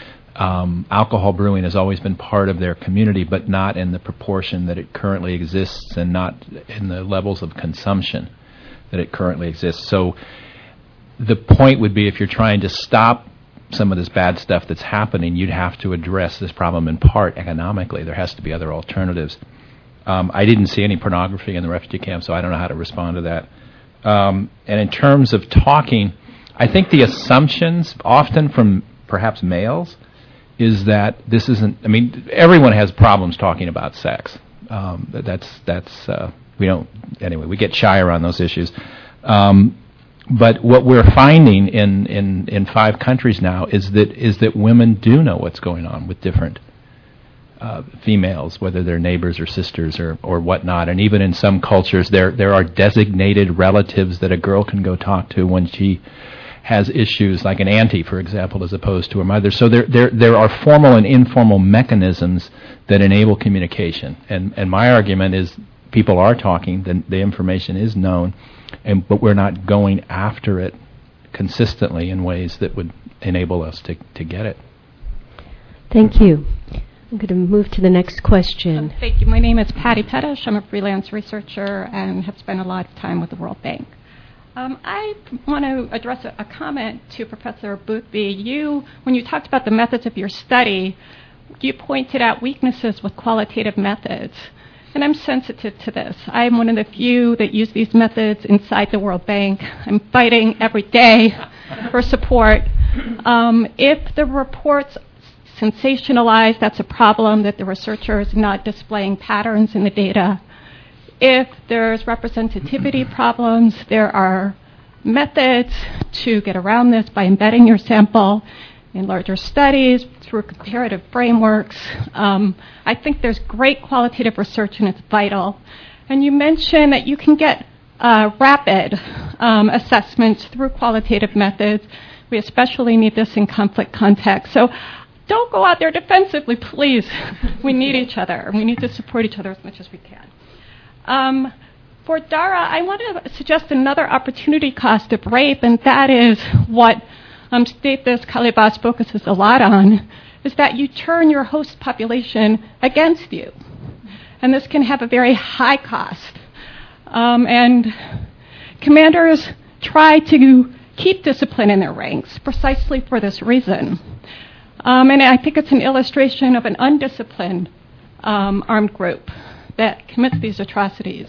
um, alcohol brewing has always been part of their community, but not in the proportion that it currently exists, and not in the levels of consumption that it currently exists. So the point would be, if you're trying to stop some of this bad stuff that's happening, you'd have to address this problem in part economically. There has to be other alternatives. Um, I didn't see any pornography in the refugee camp, so I don't know how to respond to that. Um, and in terms of talking, I think the assumptions, often from perhaps males, is that this isn't, I mean, everyone has problems talking about sex. Um, that's, that's uh, we don't, anyway, we get shy around those issues. Um, but what we're finding in, in, in five countries now is that is that women do know what's going on with different uh, females, whether they're neighbors or sisters or, or whatnot. And even in some cultures, there there are designated relatives that a girl can go talk to when she has issues, like an auntie, for example, as opposed to a mother. So there there there are formal and informal mechanisms that enable communication. And and my argument is people are talking, the, the information is known, and but we're not going after it consistently in ways that would enable us to, to get it. Thank you. I'm going to move to the next question. Uh, thank you. My name is Patty Pettish. I'm a freelance researcher and have spent a lot of time with the World Bank. Um, I want to address a, a comment to Professor Boothby. You, when you talked about the methods of your study, you pointed out weaknesses with qualitative methods. And I'm sensitive to this. I'm one of the few that use these methods inside the World Bank. I'm fighting every day for support. Um, if the reports sensationalize, that's a problem, that the researcher is not displaying patterns in the data. If there's representativity problems, there are methods to get around this by embedding your sample in larger studies, through comparative frameworks. Um, I think there's great qualitative research and it's vital. And you mentioned that you can get uh, rapid um, assessments through qualitative methods. We especially need this in conflict context. So don't go out there defensively, please. We need each other. We need to support each other as much as we can. Um, for Dara, I want to suggest another opportunity cost of rape, and that is what um, Stathis Kalyvas focuses a lot on, is that you turn your host population against you. And this can have a very high cost. Um, and commanders try to keep discipline in their ranks precisely for this reason. Um, and I think it's an illustration of an undisciplined um, armed group that commits these atrocities.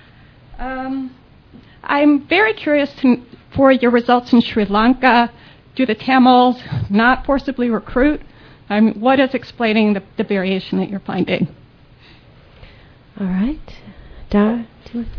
Um, I'm very curious to, for your results in Sri Lanka. Do the Tamils not forcibly recruit? I mean, what is explaining the, the variation that you're finding? All right. Dara, do you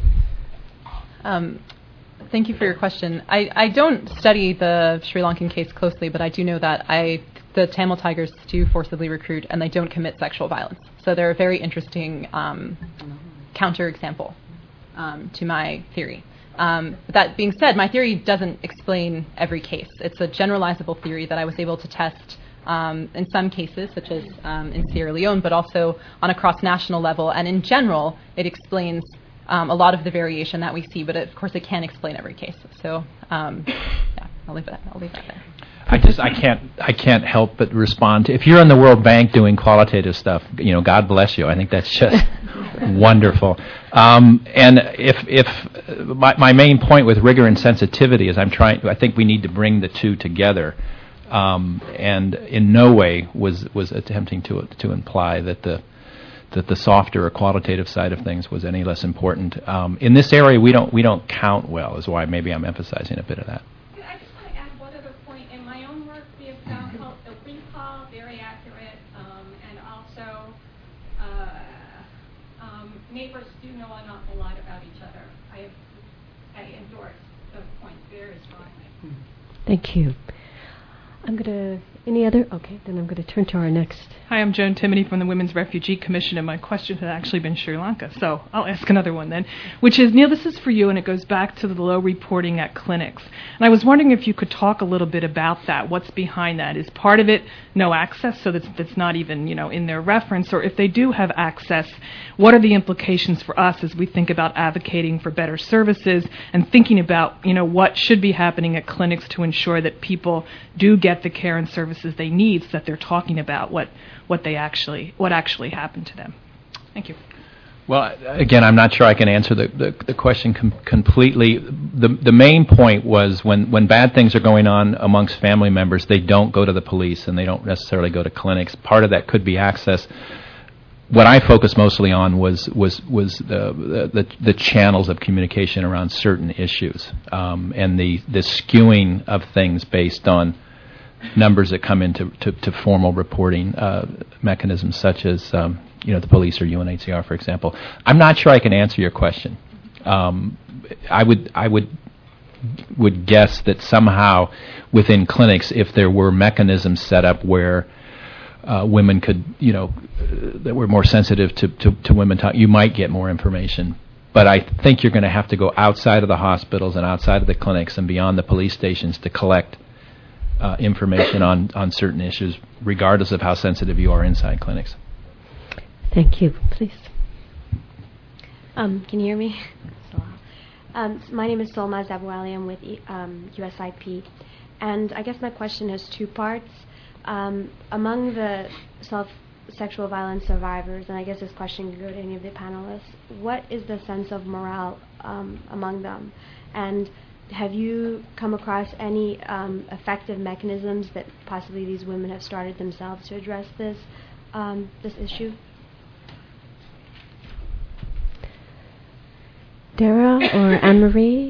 um, Thank you for your question. I, I don't study the Sri Lankan case closely, but I do know that I the Tamil Tigers do forcibly recruit and they don't commit sexual violence. So they're a very interesting um, counterexample um, to my theory. Um, but that being said, my theory doesn't explain every case. It's a generalizable theory that I was able to test um, in some cases, such as um, in Sierra Leone, but also on a cross-national level. And in general, it explains um, a lot of the variation that we see, but it, of course it can't explain every case. So um, yeah, I'll leave it. I'll leave that there. I just I can't I can't help but respond to, if you're in the World Bank doing qualitative stuff, you know, God bless you. I think that's just wonderful. Um, and if if my, my main point with rigor and sensitivity is I'm trying I think we need to bring the two together, um, and in no way was was attempting to to imply that the that the softer or qualitative side of things was any less important. Um, in this area, we don't we don't count well, is why maybe I'm emphasizing a bit of that. Neighbors do know an awful lot about each other. I, I endorse those points very strongly. Thank you. I'm going to, any other? Okay, then I'm going to turn to our next. Hi, I'm Joan Timoney from the Women's Refugee Commission, and my question had actually been Sri Lanka, so I'll ask another one then, which is, Neil, this is for you, and it goes back to the low reporting at clinics. And I was wondering if you could talk a little bit about that. What's behind that? Is part of it no access, so that's, that's not even, you know, in their reference, or if they do have access, what are the implications for us as we think about advocating for better services and thinking about, you know, what should be happening at clinics to ensure that people do get the care and services they need, so that they're talking about what what they actually what actually happened to them. Thank you. Well, again, I'm not sure I can answer the, the, the question com- completely. The the main point was when, when bad things are going on amongst family members, they don't go to the police and they don't necessarily go to clinics. Part of that could be access. What I focused mostly on was was was the the, the channels of communication around certain issues, um, and the, the skewing of things based on numbers that come into to, to formal reporting uh, mechanisms such as um, you know the police or U N H C R, for example. I'm not sure I can answer your question. Um, I would I would would guess that somehow within clinics, if there were mechanisms set up where uh, women could, you know, uh, that were more sensitive to, to, to women talk, you might get more information. But I think you're going to have to go outside of the hospitals and outside of the clinics and beyond the police stations to collect uh, information on, on certain issues, regardless of how sensitive you are inside clinics. Thank you. Please. Um, can you hear me? Um, my name is Solmaz Abouali. I'm with um, U S I P. And I guess my question has two parts. Um, among the self sexual violence survivors, and I guess this question could go to any of the panelists, what is the sense of morale um, among them? And have you come across any um, effective mechanisms that possibly these women have started themselves to address this um, this issue? Dara or Anne-Marie?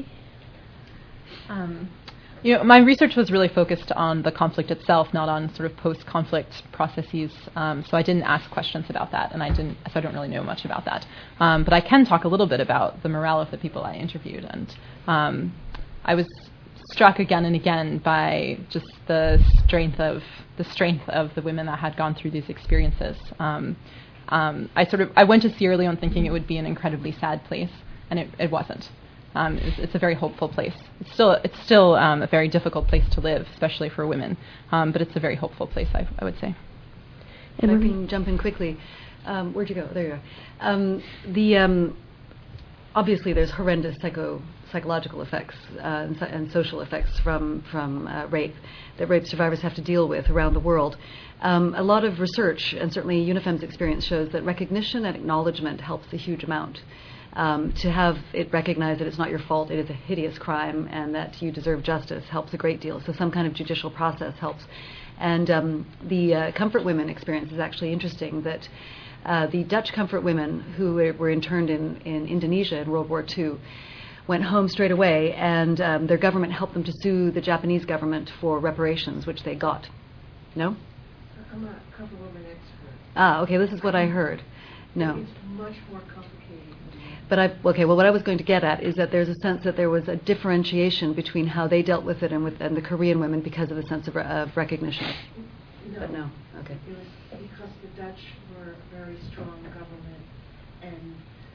Um, you know, my research was really focused on the conflict itself, not on sort of post-conflict processes. Um, so I didn't ask questions about that, and I didn't. So I don't really know much about that. Um, but I can talk a little bit about the morale of the people I interviewed, and um, I was struck again and again by just the strength of the strength of the women that had gone through these experiences. Um, um, I sort of I went to Sierra Leone thinking it would be an incredibly sad place. And it, it wasn't. Um, it's, it's a very hopeful place. It's still it's still um, a very difficult place to live, especially for women. Um, but it's a very hopeful place, I, I would say. If I can jump in quickly. Um, where'd you go? There you are. Um, the um, obviously there's horrendous psycho psychological effects uh, and, and social effects from from uh, rape that rape survivors have to deal with around the world. Um, a lot of research, and certainly UNIFEM's experience, shows that recognition and acknowledgement helps a huge amount. Um, to have it recognized that it's not your fault, it is a hideous crime, and that you deserve justice helps a great deal. So some kind of judicial process helps. And um, the uh, Comfort Women experience is actually interesting, that uh, the Dutch Comfort Women who were interned in, in Indonesia in World War Two went home straight away, and um, their government helped them to sue the Japanese government for reparations, which they got. No? I'm a Comfort Women expert. Ah, okay, this is what I heard. No. It's much more complicated. But I, okay, well, what I was going to get at is that there's a sense that there was a differentiation between how they dealt with it and with and the Korean women because of the sense of, re- of recognition. No. But no, okay. It was because the Dutch were a very strong government, and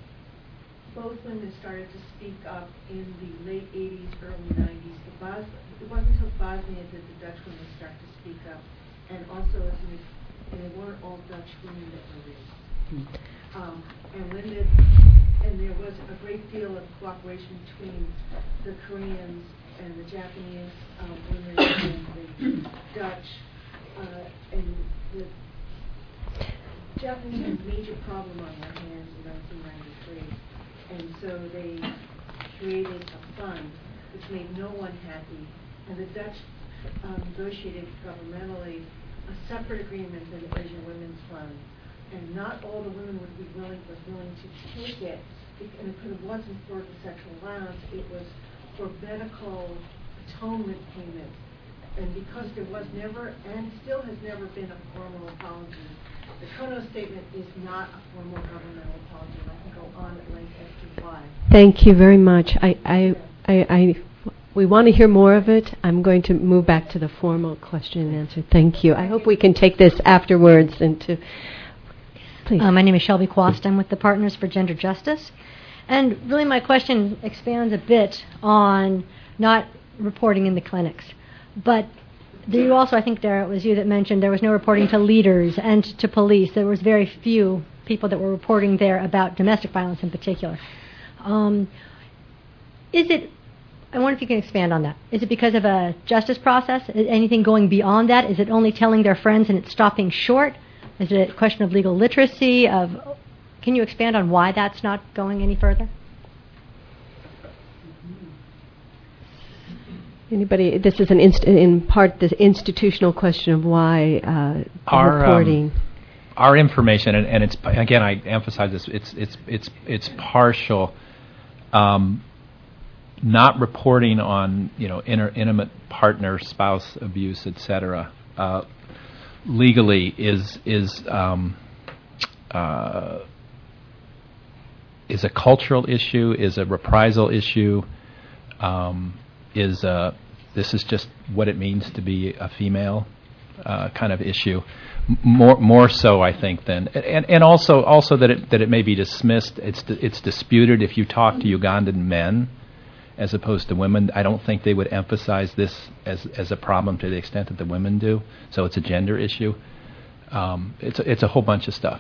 both women started to speak up in the late eighties, early nineties. The Bos- it wasn't until Bosnia did the Dutch women start to speak up, and also, and they weren't all Dutch women that were raped. Mm. Um, and when did, and there was a great deal of cooperation between the Koreans and the Japanese um, women and the Dutch, uh, and the Japanese had a major problem on their hands in nineteen ninety-three, and so they created a fund which made no one happy, and the Dutch um, negotiated governmentally a separate agreement than the Asian Women's Fund. And not all the women would be willing was willing to take it, and it wasn't for the sexual violence, it was for medical atonement payment. And because there was never, and still has never been, a formal apology, the Kono statement is not a formal governmental apology, and I can go on at length as to why. Thank you very much. I, I, I, I we want to hear more of it. I'm going to move back to the formal question and answer. Thank you. I hope we can take this afterwards into. Please. Uh, my name is Shelby Quast. I'm with the Partners for Gender Justice. And really my question expands a bit on not reporting in the clinics. But you also, I think there it was you that mentioned there was no reporting to leaders and to police. There was very few people that were reporting there about domestic violence in particular. Um, is it, I wonder if you can expand on that. Is it because of a justice process? Is anything going beyond that? Is it only telling their friends and it's stopping short? Is it a question of legal literacy, of Can you expand on why that's not going any further? Anybody? This is an inst- in part the institutional question of why uh, our reporting. Um, our information, and, and it's again, I emphasize this. It's it's it's it's partial. Um, not reporting on you know inter- intimate partner, spouse abuse, et cetera. Uh, legally is is um, uh, is a cultural issue, is a reprisal issue. Um, is uh, this is just what it means to be a female uh, kind of issue, M- more more so I think than and and also also that it that it may be dismissed. It's di- it's disputed if you talk to Ugandan men as opposed to women. I don't think they would emphasize this as as a problem to the extent that the women do. So it's a gender issue. Um, it's a, it's a whole bunch of stuff.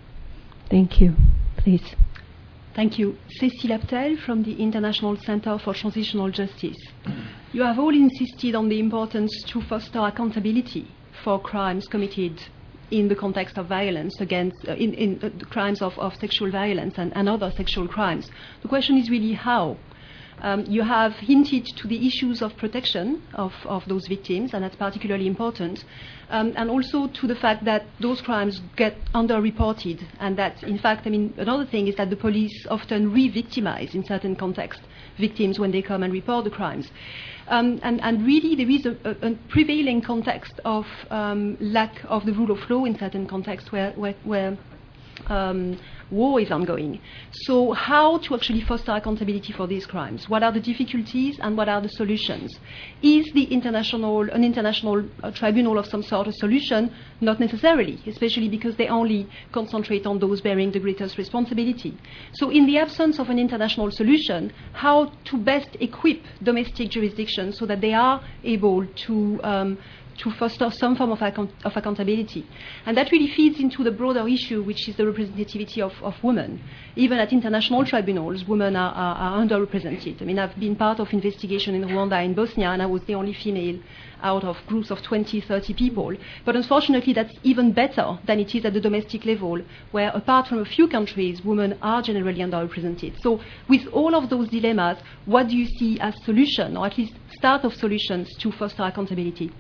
Thank you. Please. Thank you. Cécile Aptel from the International Center for Transitional Justice. You have all insisted on the importance to foster accountability for crimes committed in the context of violence against, uh, in, in uh, crimes of, of sexual violence and, and other sexual crimes. The question is really how. Um, you have hinted to the issues of protection of, of those victims, and that's particularly important, um, and also to the fact that those crimes get underreported, and that, in fact, I mean, another thing is that the police often re-victimize, in certain contexts, victims when they come and report the crimes. Um, and, and really, there is a, a, a prevailing context of um, lack of the rule of law in certain contexts where, where, where um, war is ongoing. So how to actually foster accountability for these crimes? What are the difficulties and what are the solutions? Is the international, an international uh, tribunal of some sort a solution? Not necessarily, especially because they only concentrate on those bearing the greatest responsibility. So in the absence of an international solution, how to best equip domestic jurisdictions so that they are able to um, to foster some form of, account- of accountability. And that really feeds into the broader issue, which is the representativity of, of women. Even at international tribunals, women are, are, are underrepresented. I mean, I've been part of investigation in Rwanda and Bosnia, and I was the only female out of groups of twenty, thirty people. But unfortunately, that's even better than it is at the domestic level, where apart from a few countries, women are generally underrepresented. So with all of those dilemmas, what do you see as solution, or at least start of solutions to foster accountability?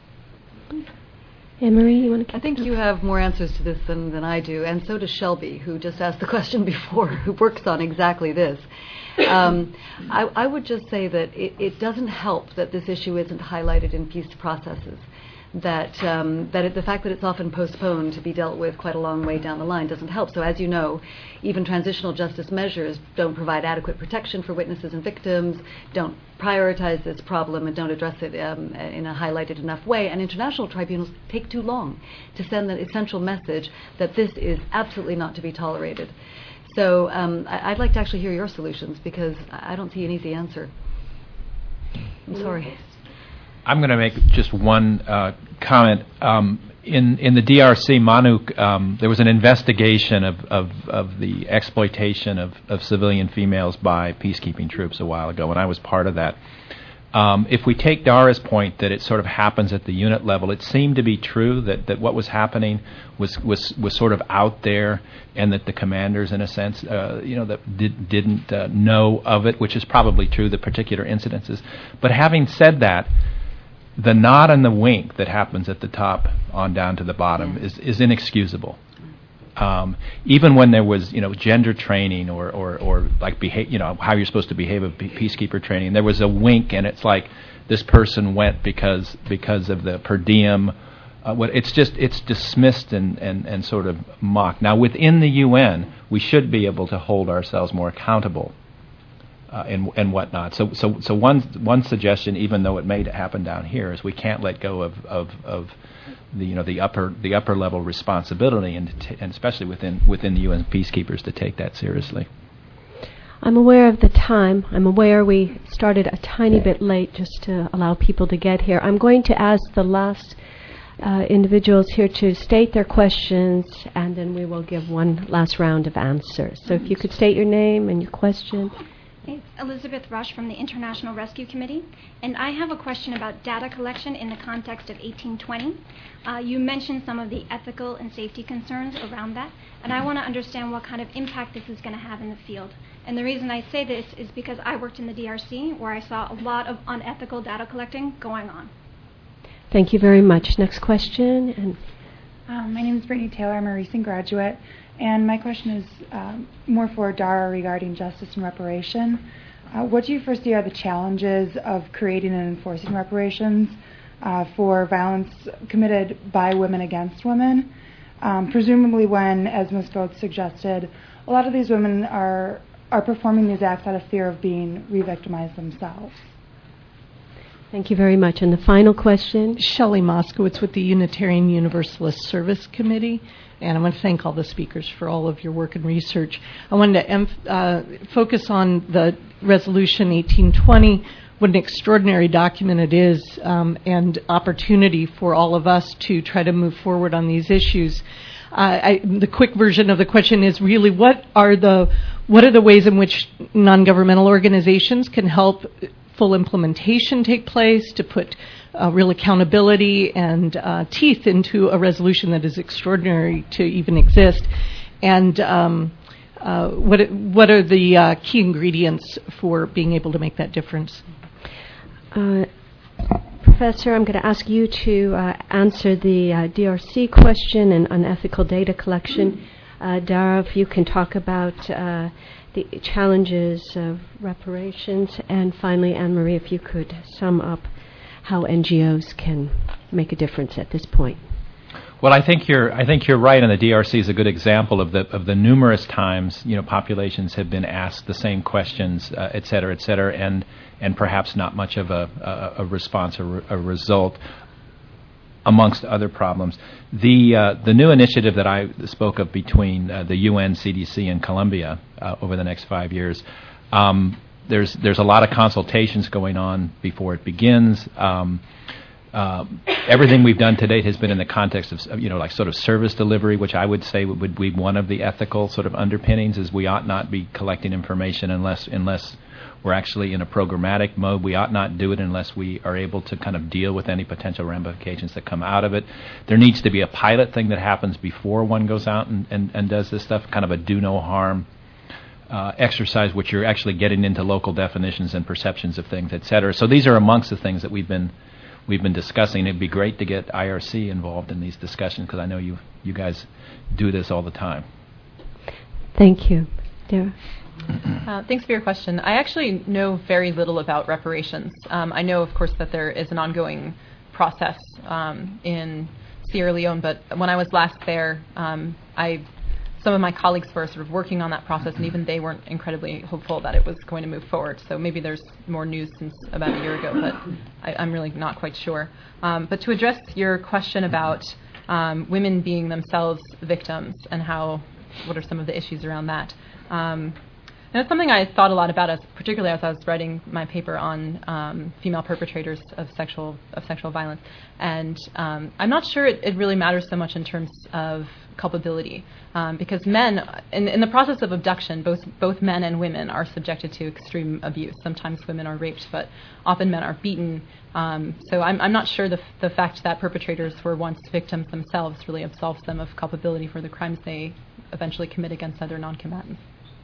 Anne-Marie, you want to? I think you have more answers to this than, than I do, and so does Shelby, who just asked the question before, who works on exactly this. Um, I, I would just say that it, it doesn't help that this issue isn't highlighted in peace processes. That um, that it, the fact that it's often postponed to be dealt with quite a long way down the line doesn't help. So as you know, even transitional justice measures don't provide adequate protection for witnesses and victims, don't prioritize this problem, and don't address it um, in a highlighted enough way. And international tribunals take too long to send the essential message that this is absolutely not to be tolerated. So um, I, I'd like to actually hear your solutions, because I don't see an easy answer. I'm sorry. I'm going to make just one uh, comment. Um, in in the D R C, Manuk, um, there was an investigation of, of, of the exploitation of, of civilian females by peacekeeping troops a while ago, and I was part of that. Um, if we take Dara's point that it sort of happens at the unit level, it seemed to be true that, that what was happening was, was, was sort of out there, and that the commanders, in a sense, uh, you know, that did, didn't uh, know of it, which is probably true, the particular incidences. But having said that, the nod and the wink that happens at the top on down to the bottom is, is inexcusable. Um, even when there was, you know, gender training or, or, or like, beha- you know, how you're supposed to behave at peacekeeper training, there was a wink, and it's like this person went because because of the per diem. Uh, what it's just it's dismissed and, and, and sort of mocked. Now within the U N, we should be able to hold ourselves more accountable. Uh, and and whatnot. So so so one one suggestion, even though it may happen down here, is we can't let go of, of, of the you know the upper the upper level responsibility, and, t- and especially within within the U N peacekeepers, to take that seriously. I'm aware of the time. I'm aware we started a tiny bit late just to allow people to get here. I'm going to ask the last uh, individuals here to state their questions, and then we will give one last round of answers. So if you could state your name and your question. It's Elizabeth Rush from the International Rescue Committee, and I have a question about data collection in the context of eighteen twenty. Uh, you mentioned some of the ethical and safety concerns around that, and I want to understand what kind of impact this is going to have in the field. And the reason I say this is because I worked in the D R C, where I saw a lot of unethical data collecting going on. Thank you very much. Next question. And um, my name is Brittany Taylor. I'm a recent graduate. And my question is um, more for Dara regarding justice and reparation. Uh, what do you foresee are the challenges of creating and enforcing reparations uh, for violence committed by women against women? Um, presumably when, as Miz Gold suggested, a lot of these women are, are performing these acts out of fear of being re-victimized themselves. Thank you very much. And the final question? Shelley Moskowitz with the Unitarian Universalist Service Committee. And I want to thank all the speakers for all of your work and research. I wanted to emph- uh, focus on the Resolution eighteen twenty, what an extraordinary document it is, um, and opportunity for all of us to try to move forward on these issues. Uh, I, the quick version of the question is really what are the what are the ways in which non-governmental organizations can help full implementation take place, to put uh, real accountability and uh, teeth into a resolution that is extraordinary to even exist, and um, uh, what what are the uh, key ingredients for being able to make that difference? Uh, Professor, I'm going to ask you to uh, answer the uh, D R C question and unethical data collection. Uh, Dara, if you can talk about uh, the challenges of reparations, and finally, Anne-Marie, if you could sum up how N G Os can make a difference at this point. Well, I think you're I think you're right, and the D R C is a good example of the of the numerous times, you know, populations have been asked the same questions, uh, et cetera, et cetera, and and perhaps not much of a a, a response or a result, amongst other problems. The uh, the new initiative that I spoke of between uh, the U N, C D C, and Colombia uh, over the next five years, um, there's there's a lot of consultations going on before it begins. Um, uh, everything we've done to date has been in the context of, you know, like sort of service delivery, which I would say would, would be one of the ethical sort of underpinnings, is we ought not be collecting information unless unless we're actually in a programmatic mode. We ought not do it unless we are able to kind of deal with any potential ramifications that come out of it. There needs to be a pilot thing that happens before one goes out and, and, and does this stuff, kind of a do no harm uh, exercise, which you're actually getting into local definitions and perceptions of things, et cetera. So these are amongst the things that we've been we've been discussing. It'd be great to get I R C involved in these discussions, because I know you you guys do this all the time. Thank you. Dara? Uh, thanks for your question. I actually know very little about reparations. Um, I know, of course, that there is an ongoing process um, in Sierra Leone, but when I was last there, um, I some of my colleagues were sort of working on that process, and even they weren't incredibly hopeful that it was going to move forward. So maybe there's more news since about a year ago, but I, I'm really not quite sure. Um, but to address your question about um, women being themselves victims and how, what are some of the issues around that? Um, And it's something I thought a lot about, as particularly as I was writing my paper on um, female perpetrators of sexual of sexual violence. And um, I'm not sure it, it really matters so much in terms of culpability, um, because men, in, in the process of abduction, both both men and women are subjected to extreme abuse. Sometimes women are raped, but often men are beaten. Um, so I'm, I'm not sure the, f- the fact that perpetrators were once victims themselves really absolves them of culpability for the crimes they eventually commit against other non-combatants.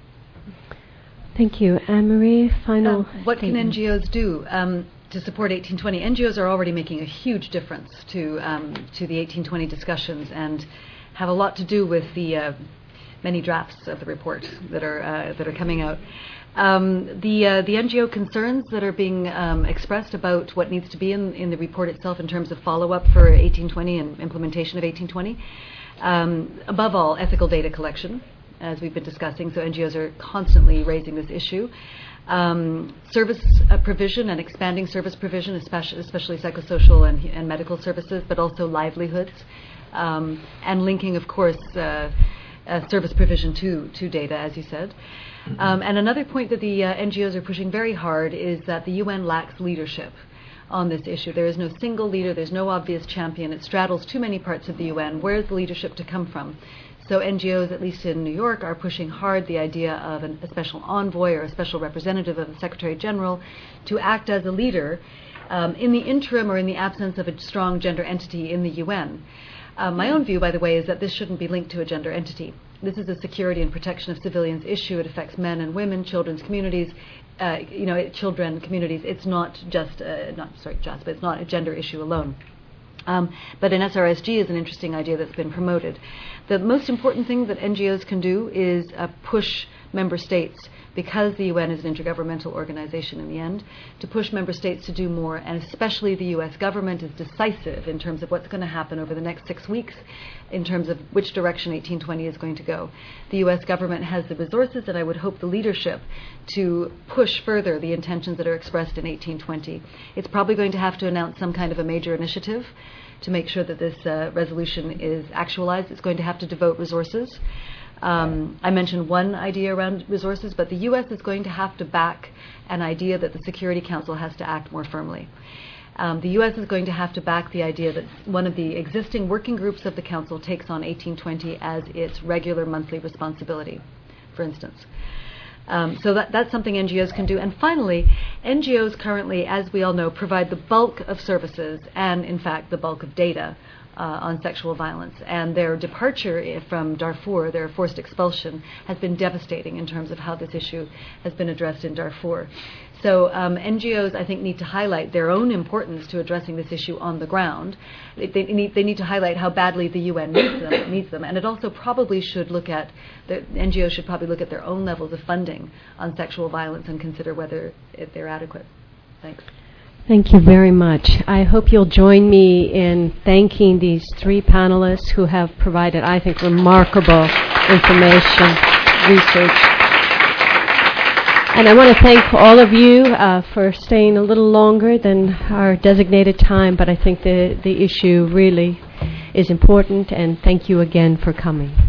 Thank you. Anne-Marie, final um, What statement. can N G Os do um, to support eighteen twenty? N G Os are already making a huge difference to um, to the eighteen twenty discussions, and have a lot to do with the uh, many drafts of the report that are uh, that are coming out. Um, the uh, the N G O concerns that are being um, expressed about what needs to be in, in the report itself in terms of follow-up for eighteen twenty and implementation of eighteen twenty. Um, above all, ethical data collection, as we've been discussing, so N G Os are constantly raising this issue. Um, service uh, provision and expanding service provision, especially, especially psychosocial and, and medical services, but also livelihoods, um, and linking, of course, uh, uh, service provision to, to data, as you said. Mm-hmm. Um, and another point that the uh, N G Os are pushing very hard is that the U N lacks leadership on this issue. There is no single leader, there's no obvious champion. It straddles too many parts of the U N. Where is the leadership to come from? So N G Os, at least in New York, are pushing hard the idea of an, a special envoy or a special representative of the Secretary General to act as a leader um, in the interim or in the absence of a strong gender entity in the U N. Uh, my own view, by the way, is that this shouldn't be linked to a gender entity. This is a security and protection of civilians issue. It affects men and women, children's communities, uh, you know, children communities. It's not just, uh, not sorry, just, but it's not a gender issue alone. Um, but an S R S G is an interesting idea that's been promoted. The most important thing that N G Os can do is uh, push member states, because the U N is an intergovernmental organization in the end, to push member states to do more, and especially the U S government is decisive in terms of what's going to happen over the next six weeks in terms of which direction eighteen twenty is going to go. The U S government has the resources, and I would hope the leadership, to push further the intentions that are expressed in eighteen twenty. It's probably going to have to announce some kind of a major initiative to make sure that this uh, resolution is actualized. It's going to have to devote resources. Um, I mentioned one idea around resources, but the U S is going to have to back an idea that the Security Council has to act more firmly. Um, the U S is going to have to back the idea that one of the existing working groups of the Council takes on eighteen twenty as its regular monthly responsibility, for instance. Um, so that, that's something N G Os can do. And finally, N G Os currently, as we all know, provide the bulk of services and, in fact, the bulk of data uh, on sexual violence. And their departure from Darfur, their forced expulsion, has been devastating in terms of how this issue has been addressed in Darfur. So um, N G Os, I think, need to highlight their own importance to addressing this issue on the ground. They, they, need, they need to highlight how badly the U N needs them, needs them. And it also probably should look at, the N G Os should probably look at their own levels of funding on sexual violence and consider whether it, they're adequate. Thanks. Thank you very much. I hope you'll join me in thanking these three panelists who have provided, I think, remarkable information, research. And I want to thank all of you uh, for staying a little longer than our designated time, but I think the, the issue really is important, and thank you again for coming.